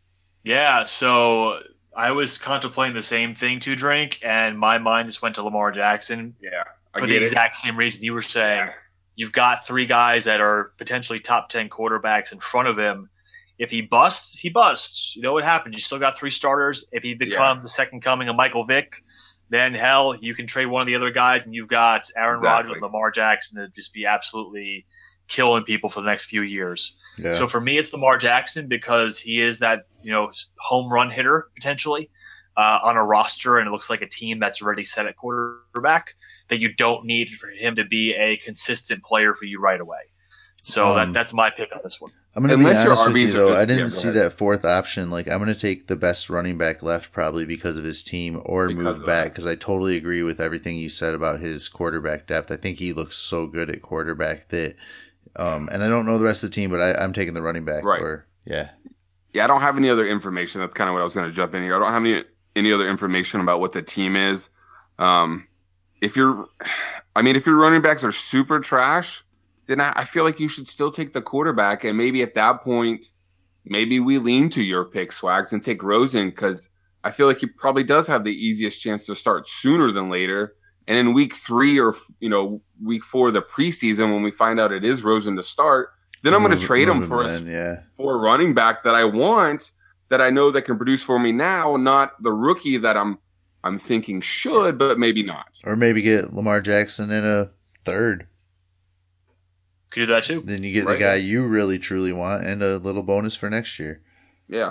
Yeah, so I was contemplating the same thing to drink, and my mind just went to Lamar Jackson Yeah, I for the get it. exact same reason you were saying. Yeah. You've got three guys that are potentially top ten quarterbacks in front of him. If he busts, he busts. You know what happens. You still got three starters. If he becomes Yeah. the second coming of Michael Vick, then hell, you can trade one of the other guys, and you've got Aaron Exactly. Rodgers, Lamar Jackson to just be absolutely killing people for the next few years. Yeah. So for me, it's Lamar Jackson because he is that, you know, home run hitter potentially uh, on a roster, and it looks like a team that's already set at quarterback that you don't need for him to be a consistent player for you right away. So Um, that that's my pick on this one. I'm going to be Unless your honest with you, R Bs are though. good. I didn't Yeah, go see ahead. that fourth option. Like, I'm going to take the best running back left probably because of his team or Because move of back that. because I totally agree with everything you said about his quarterback depth. I think he looks so good at quarterback that um, – and I don't know the rest of the team, but I, I'm taking the running back. Right. Or, yeah. Yeah, I don't have any other information. That's kind of what I was going to jump in here. I don't have any any other information about what the team is. Um, if you're, I mean, if your running backs are super trash, then I, I feel like you should still take the quarterback, and maybe at that point, maybe we lean to your pick, Swags, and take Rosen because I feel like he probably does have the easiest chance to start sooner than later. And in week three or you know week four of the preseason, when we find out it is Rosen to start, then I'm going to Move- trade him move for a then, yeah. for a running back that I want, that I know that can produce for me now, not the rookie that I'm I'm thinking should, but maybe not. Or maybe get Lamar Jackson in a third. Could do that too. Then you get Right. the guy you really truly want and a little bonus for next year. Yeah.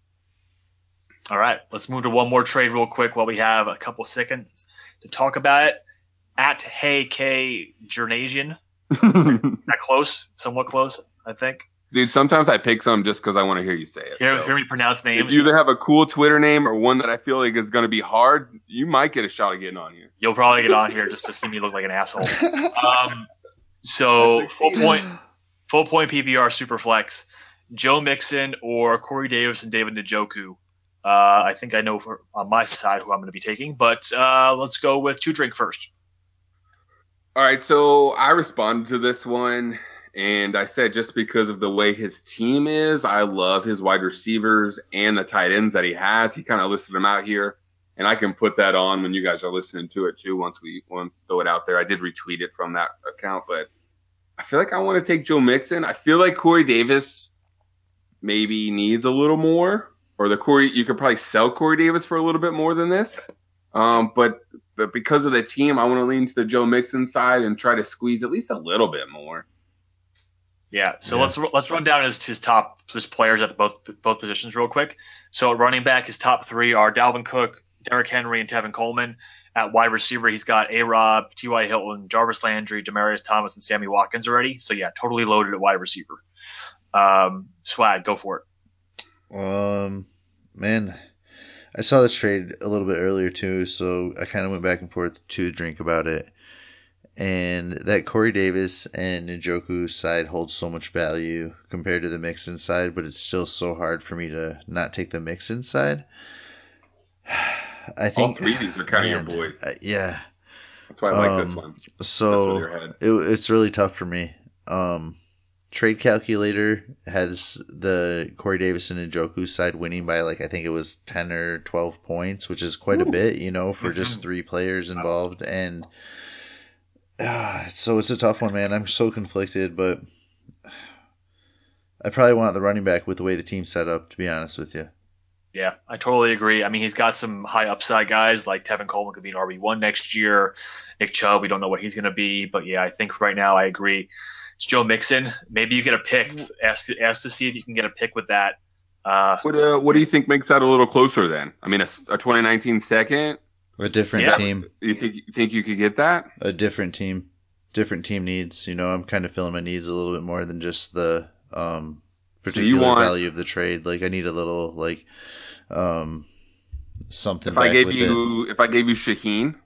All right, let's move to one more trade real quick while we have a couple seconds to talk about it. At Hey K Jernasian, that close, somewhat close, I think. Dude, sometimes I pick some just because I want to hear you say it. Hear, So hear me pronounce if names. you either have a cool Twitter name or one that I feel like is going to be hard, you might get a shot at getting on here. You'll probably get on here just to see me look like an asshole. Um, so full point, full point P P R super flex, Joe Mixon or Corey Davis and David Njoku. Uh, I think I know for, on my side who I'm going to be taking, but uh, let's go with Two Drink first. All right, so I responded to this one, and I said just because of the way his team is, I love his wide receivers and the tight ends that he has. He kind of listed them out here, and I can put that on when you guys are listening to it too. Once we want to throw it out there, I did retweet it from that account, but I feel like I want to take Joe Mixon. I feel like Corey Davis maybe needs a little more, or the Corey you could probably sell Corey Davis for a little bit more than this. Um, but but because of the team, I want to lean to the Joe Mixon side and try to squeeze at least a little bit more. Yeah, so Yeah. let's let's run down his his top his players at the both both positions real quick. So at running back, his top three are Dalvin Cook, Derrick Henry, and Tevin Coleman. At wide receiver, he's got A Rob, T Y Hilton, Jarvis Landry, Demarius Thomas, and Sammy Watkins already. So yeah, totally loaded at wide receiver. Um, Swag, go for it. Um, man, I saw this trade a little bit earlier too, so I kind of went back and forth to drink about it. And that Corey Davis and Njoku side holds so much value compared to the Mixon side, but it's still so hard for me to not take the Mixon side. I All think three of these are kind of man, your boys. uh, yeah. That's why I like this Um, one. Mess with So your head. it, it's really tough for me. Um, Trade Calculator has the Corey Davis and Njoku side winning by like I think it was ten or twelve points, which is quite a bit, you know, for just three players involved. And uh, so it's a tough one, man. I'm so conflicted, but I probably want the running back with the way the team's set up, to be honest with you. Yeah, I totally agree. I mean, he's got some high upside guys like Tevin Coleman could be an R B one next year. Nick Chubb, we don't know what he's going to be, but yeah, I think right now I agree. It's Joe Mixon. Maybe you get a pick. Ask ask to see if you can get a pick with that. Uh, What uh, what do you think makes that a little closer then? I mean, a, a twenty nineteen second. A different Yeah. team, You think you think you could get that? a different team, different team needs. You know, I'm kind of feeling my needs a little bit more than just the um, particular want, value of the trade. Like I need a little like um something. If I gave with you, it. if I gave you Shaheen,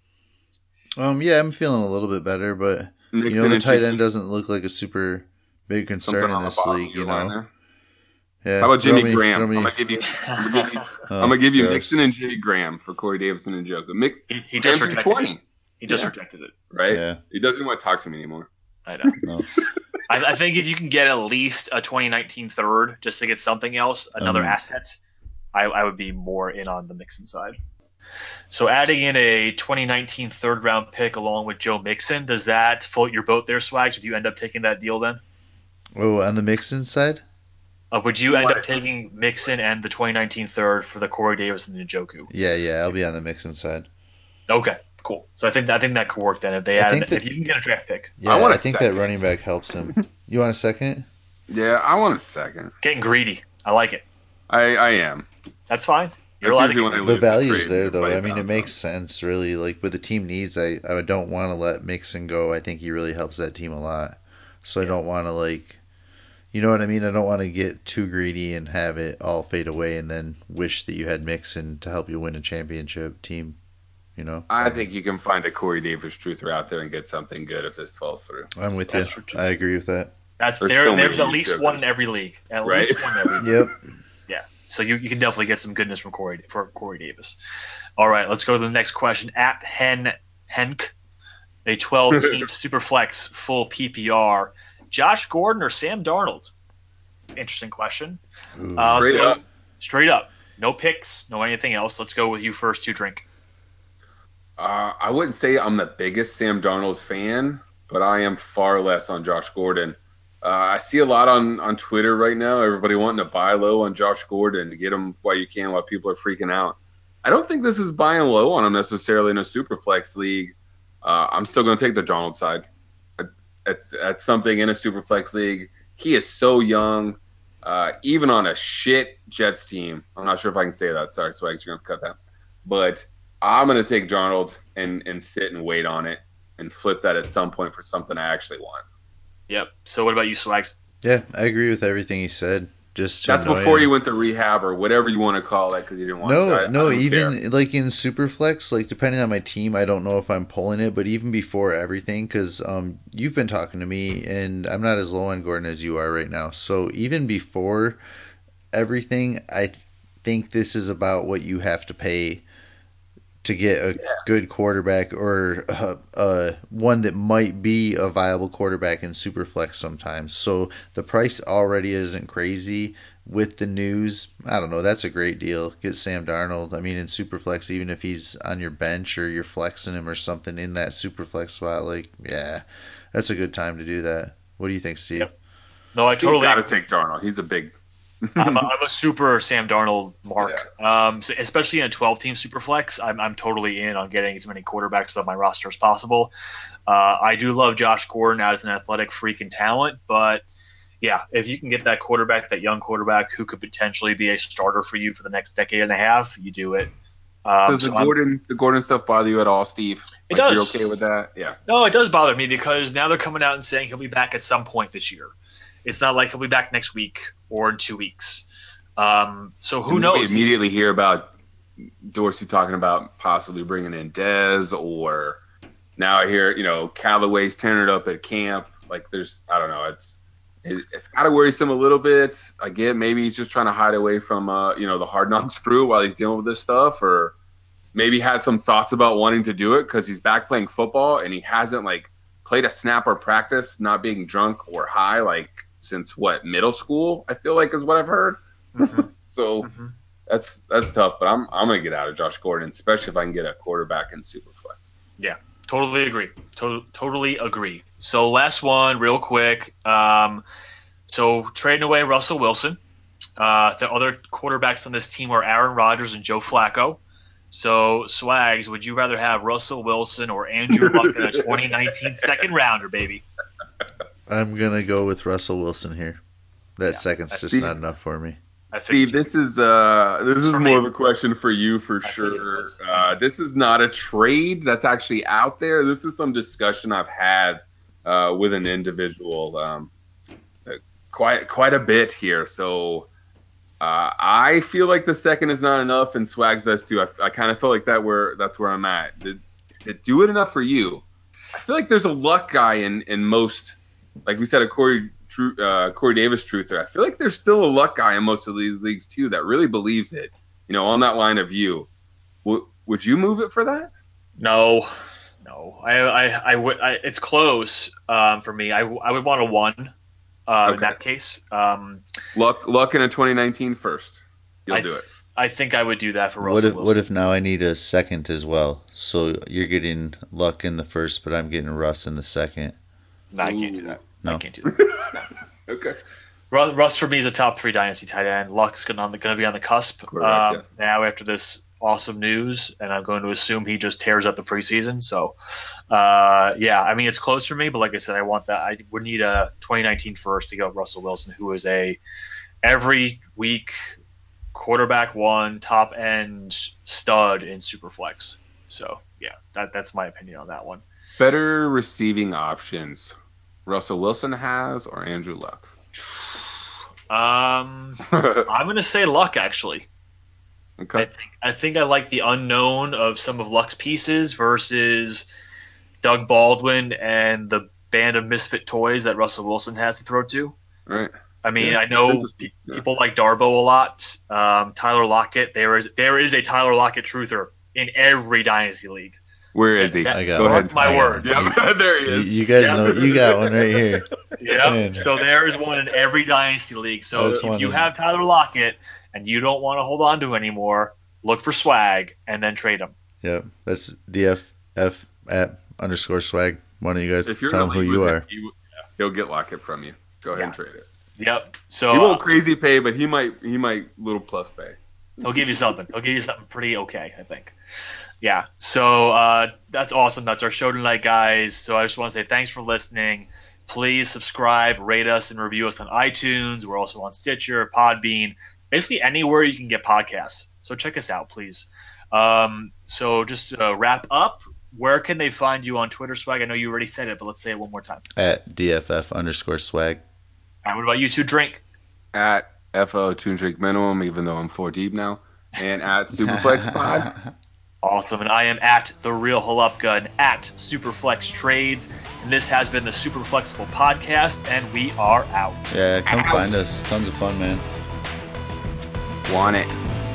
um, yeah, I'm feeling a little bit better, but Mixon, you know the tight Shaheen. end doesn't look like a super big concern in this league. You know. Yeah, How about Jimmy me, Graham? I'm gonna give you. I'm gonna give you, oh, I'm gonna give you Mixon and Jimmy Graham for Corey Davis and Njoku. Mix, he, he just rejected twenty. It. He just yeah. rejected it. Right? Yeah. He doesn't want to talk to me anymore. I know. No. I, I think if you can get at least a twenty nineteen third just to get something else, another um, asset, I, I would be more in on the Mixon side. So adding in a twenty nineteen third round pick along with Joe Mixon, does that float your boat there, Swags? Would you end up taking that deal then? Oh, on the Mixon side? Uh, would you end up taking Mixon and the twenty nineteen third for the Corey Davis and the Njoku? Yeah, yeah, I'll be on the Mixon side. Okay, cool. So I think I think that could work then if they add if you can get a draft pick. Yeah, I, want I think second. that running back helps him. You want a second? Yeah, I want a second. Getting greedy. I like it. I, I am. That's fine. You're allowed to get the value's there though. I mean, it makes sense really. Like with the team needs, I, I don't want to let Mixon go. I think he really helps that team a lot. So yeah. I don't want to like. You know what I mean? I don't want to get too greedy and have it all fade away and then wish that you had Mixon to help you win a championship team, you know? I think you can find a Corey Davis truther out there and get something good if this falls through. I'm with That's you. True. I agree with that. That's There's, there, so there's at least one in every league. At right? least one in every league. Yep. Yeah. So you, you can definitely get some goodness from Corey for Corey Davis. All right, let's go to the next question. At Hen Henk, a twelve-team Superflex full P P R. Josh Gordon or Sam Darnold? Interesting question. Ooh, uh, straight up. Straight up. No picks, no anything else. Let's go with you first to drink. Uh, I wouldn't say I'm the biggest Sam Darnold fan, but I am far less on Josh Gordon. Uh, I see a lot on, on Twitter right now, everybody wanting to buy low on Josh Gordon to get him while you can, while people are freaking out. I don't think this is buying low on him necessarily in a Superflex league. Uh, I'm still going to take the Darnold side. That's, that's something in a Superflex league. He is so young, uh, even on a shit Jets team. I'm not sure if I can say that. Sorry, Swags, you're going to cut that. But I'm going to take Darnold and, and sit and wait on it and flip that at some point for something I actually want. Yep. So what about you, Swags? Yeah, I agree with everything he said. Just That's before you went to rehab or whatever you want to call it because you didn't want no, to. No, no, even care. Like in Superflex, like depending on my team, I don't know if I'm pulling it, but even before everything, because um, you've been talking to me and I'm not as low on Gordon as you are right now. So even before everything, I think this is about what you have to pay to get a yeah. good quarterback or uh, uh, one that might be a viable quarterback in Superflex sometimes. So the price already isn't crazy with the news. I don't know. That's a great deal. Get Sam Darnold. I mean, in Superflex, even if he's on your bench or you're flexing him or something in that Superflex spot, like, yeah, that's a good time to do that. What do you think, Steve? Yep. No, I totally got to take Darnold. He's a big I'm, a, I'm a super Sam Darnold mark, yeah. um, so especially in a twelve-team Superflex. I'm, I'm totally in on getting as many quarterbacks on my roster as possible. Uh, I do love Josh Gordon as an athletic freak and talent, but yeah, if you can get that quarterback, that young quarterback who could potentially be a starter for you for the next decade and a half, you do it. Um, does the so Gordon the Gordon stuff bother you at all, Steve? It like, does. You're okay with that? Yeah. No, it does bother me because now they're coming out and saying he'll be back at some point this year. It's not like he'll be back next week or in two weeks. Um, so who and knows? We immediately hear about Dorsey talking about possibly bringing in Dez, or now I hear, you know, Callaway's tearing it up at camp. Like there's, I don't know. It's, it, it's got to worry him a little bit. I get maybe he's just trying to hide away from, uh, you know, the hard knocks crew while he's dealing with this stuff, or maybe had some thoughts about wanting to do it because he's back playing football and he hasn't like played a snap or practice, not being drunk or high, like since what, middle school, I feel like is what I've heard. Mm-hmm. so mm-hmm. that's that's tough, but I'm I'm gonna get out of Josh Gordon, especially if I can get a quarterback in Superflex. Yeah, totally agree. To- totally agree. So last one, real quick. Um, so trading away Russell Wilson. Uh, the other quarterbacks on this team are Aaron Rodgers and Joe Flacco. So Swags, would you rather have Russell Wilson or Andrew Luck in a twenty nineteen second rounder, baby? I'm gonna go with Russell Wilson here. That yeah, second's just not enough for me. Steve, this is uh, this is more of a question for you for sure. Uh, this is not a trade that's actually out there. This is some discussion I've had uh, with an individual. Um, quite quite a bit here. So uh, I feel like the second is not enough, and Swags does too. I, I kind of feel like that where that's where I'm at. Did, did it do it enough for you? I feel like there's a luck guy in in most, like we said, a Corey uh, Corey Davis truther. I feel like there's still a luck guy in most of these leagues too that really believes it. You know, on that line of view. W- would you move it for that? No. No, I, I, I would. I, it's close um, for me. I, I would want a one uh, okay. in that case. Um, luck, luck in a twenty nineteen first. You'll I, do it. I think I would do that for Russell what if, Wilson. What if now I need a second as well? So you're getting Luck in the first, but I'm getting Russ in the second. No, I can't do that. No. I can't do that. No. Okay. Russ, Russ for me is a top three dynasty tight end. Luck's going to be on the cusp um, yeah. now after this awesome news, and I'm going to assume he just tears up the preseason. So, uh, yeah, I mean, it's close for me, but like I said, I want that. I would need a twenty nineteen first to go Russell Wilson, who is a every week quarterback one, top end stud in Superflex. So, yeah, that that's my opinion on that one. Better receiving options Russell Wilson has or Andrew Luck? Um, I'm going to say Luck, actually. Okay. I think I think I like the unknown of some of Luck's pieces versus Doug Baldwin and the band of misfit toys that Russell Wilson has to throw to. Right. I mean, yeah. I know pe- yeah. people like Darbo a lot. Um, Tyler Lockett. There is there is a Tyler Lockett truther in every dynasty league. Where is he? That, I got Go one. ahead. My word. Yeah, there he You, is. you guys Yep. know you got one right here. Yeah. So there is one in every dynasty league. So if wondering. you have Tyler Lockett and you don't want to hold on to him anymore, look for swag and then trade him. Yep, that's D F F at underscore swag. One of you guys If you're tell him who you are. Him, he, he'll get Lockett from you. Go ahead Yeah. and trade it. Yep. So He won't uh, crazy pay, but he might. He might little plus pay. he'll give you something. He'll give you something pretty okay, I think. Yeah. So uh, that's awesome. That's our show tonight, guys. So I just want to say thanks for listening. Please subscribe, rate us, and review us on iTunes. We're also on Stitcher, Podbean, basically anywhere you can get podcasts. So check us out, please. Um, so just to wrap up, where can they find you on Twitter, Swag? I know you already said it, but let's say it one more time. At D F F underscore swag. And what about you two? Drink. At F O two drink minimum, even though I'm four deep now, and at Superflex Pod. Awesome. And I am at The Real Holupka and at Superflex Trades. And this has been the Super Flexible Podcast, and we are out. Yeah, come Out. find us. Tons of fun, man. Want it.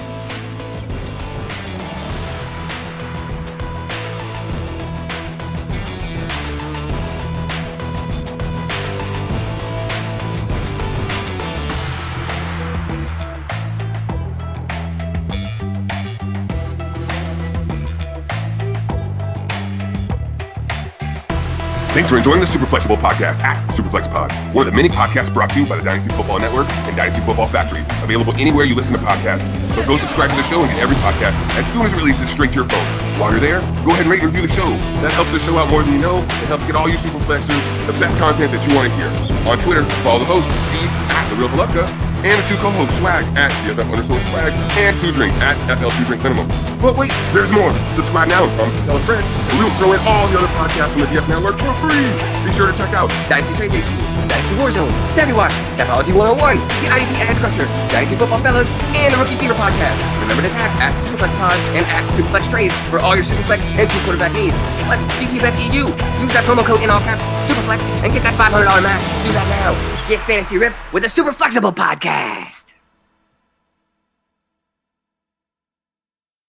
Thanks for enjoying the Super Flexible Podcast at Superflex Pod, one of the many podcasts brought to you by the Dynasty Football Network and Dynasty Football Factory, available anywhere you listen to podcasts. So go subscribe to the show and get every podcast as soon as it releases straight to your phone. While you're there, go ahead and rate and review the show. That helps the show out more than you know. It helps get all you Superflexers the best content that you want to hear. On Twitter, follow the host, Steve, at The Real Holupka, and the two co-hosts, Swag, at D F F underscore swag, and two drink, at F L two drink minimum. But wait, there's more. Subscribe now and promise to tell a friend, and we will throw in all the other podcasts on the D F Network for free. Be sure to check out Dynasty Trade Day School, Dynasty Warzone, Debbie Watch, Capology one oh one, the I D P Edge Crusher, Dynasty Football Fellas, and the Rookie Fever Podcast. Remember to tag at Superflex Pod and at Superflex Trades for all your Superflex and two quarterback needs. Plus, G T Bets E U. Use that promo code in all caps, Superflex, and get that five hundred dollars match. Do that now. Get fantasy ripped with the Super Flexible Podcast.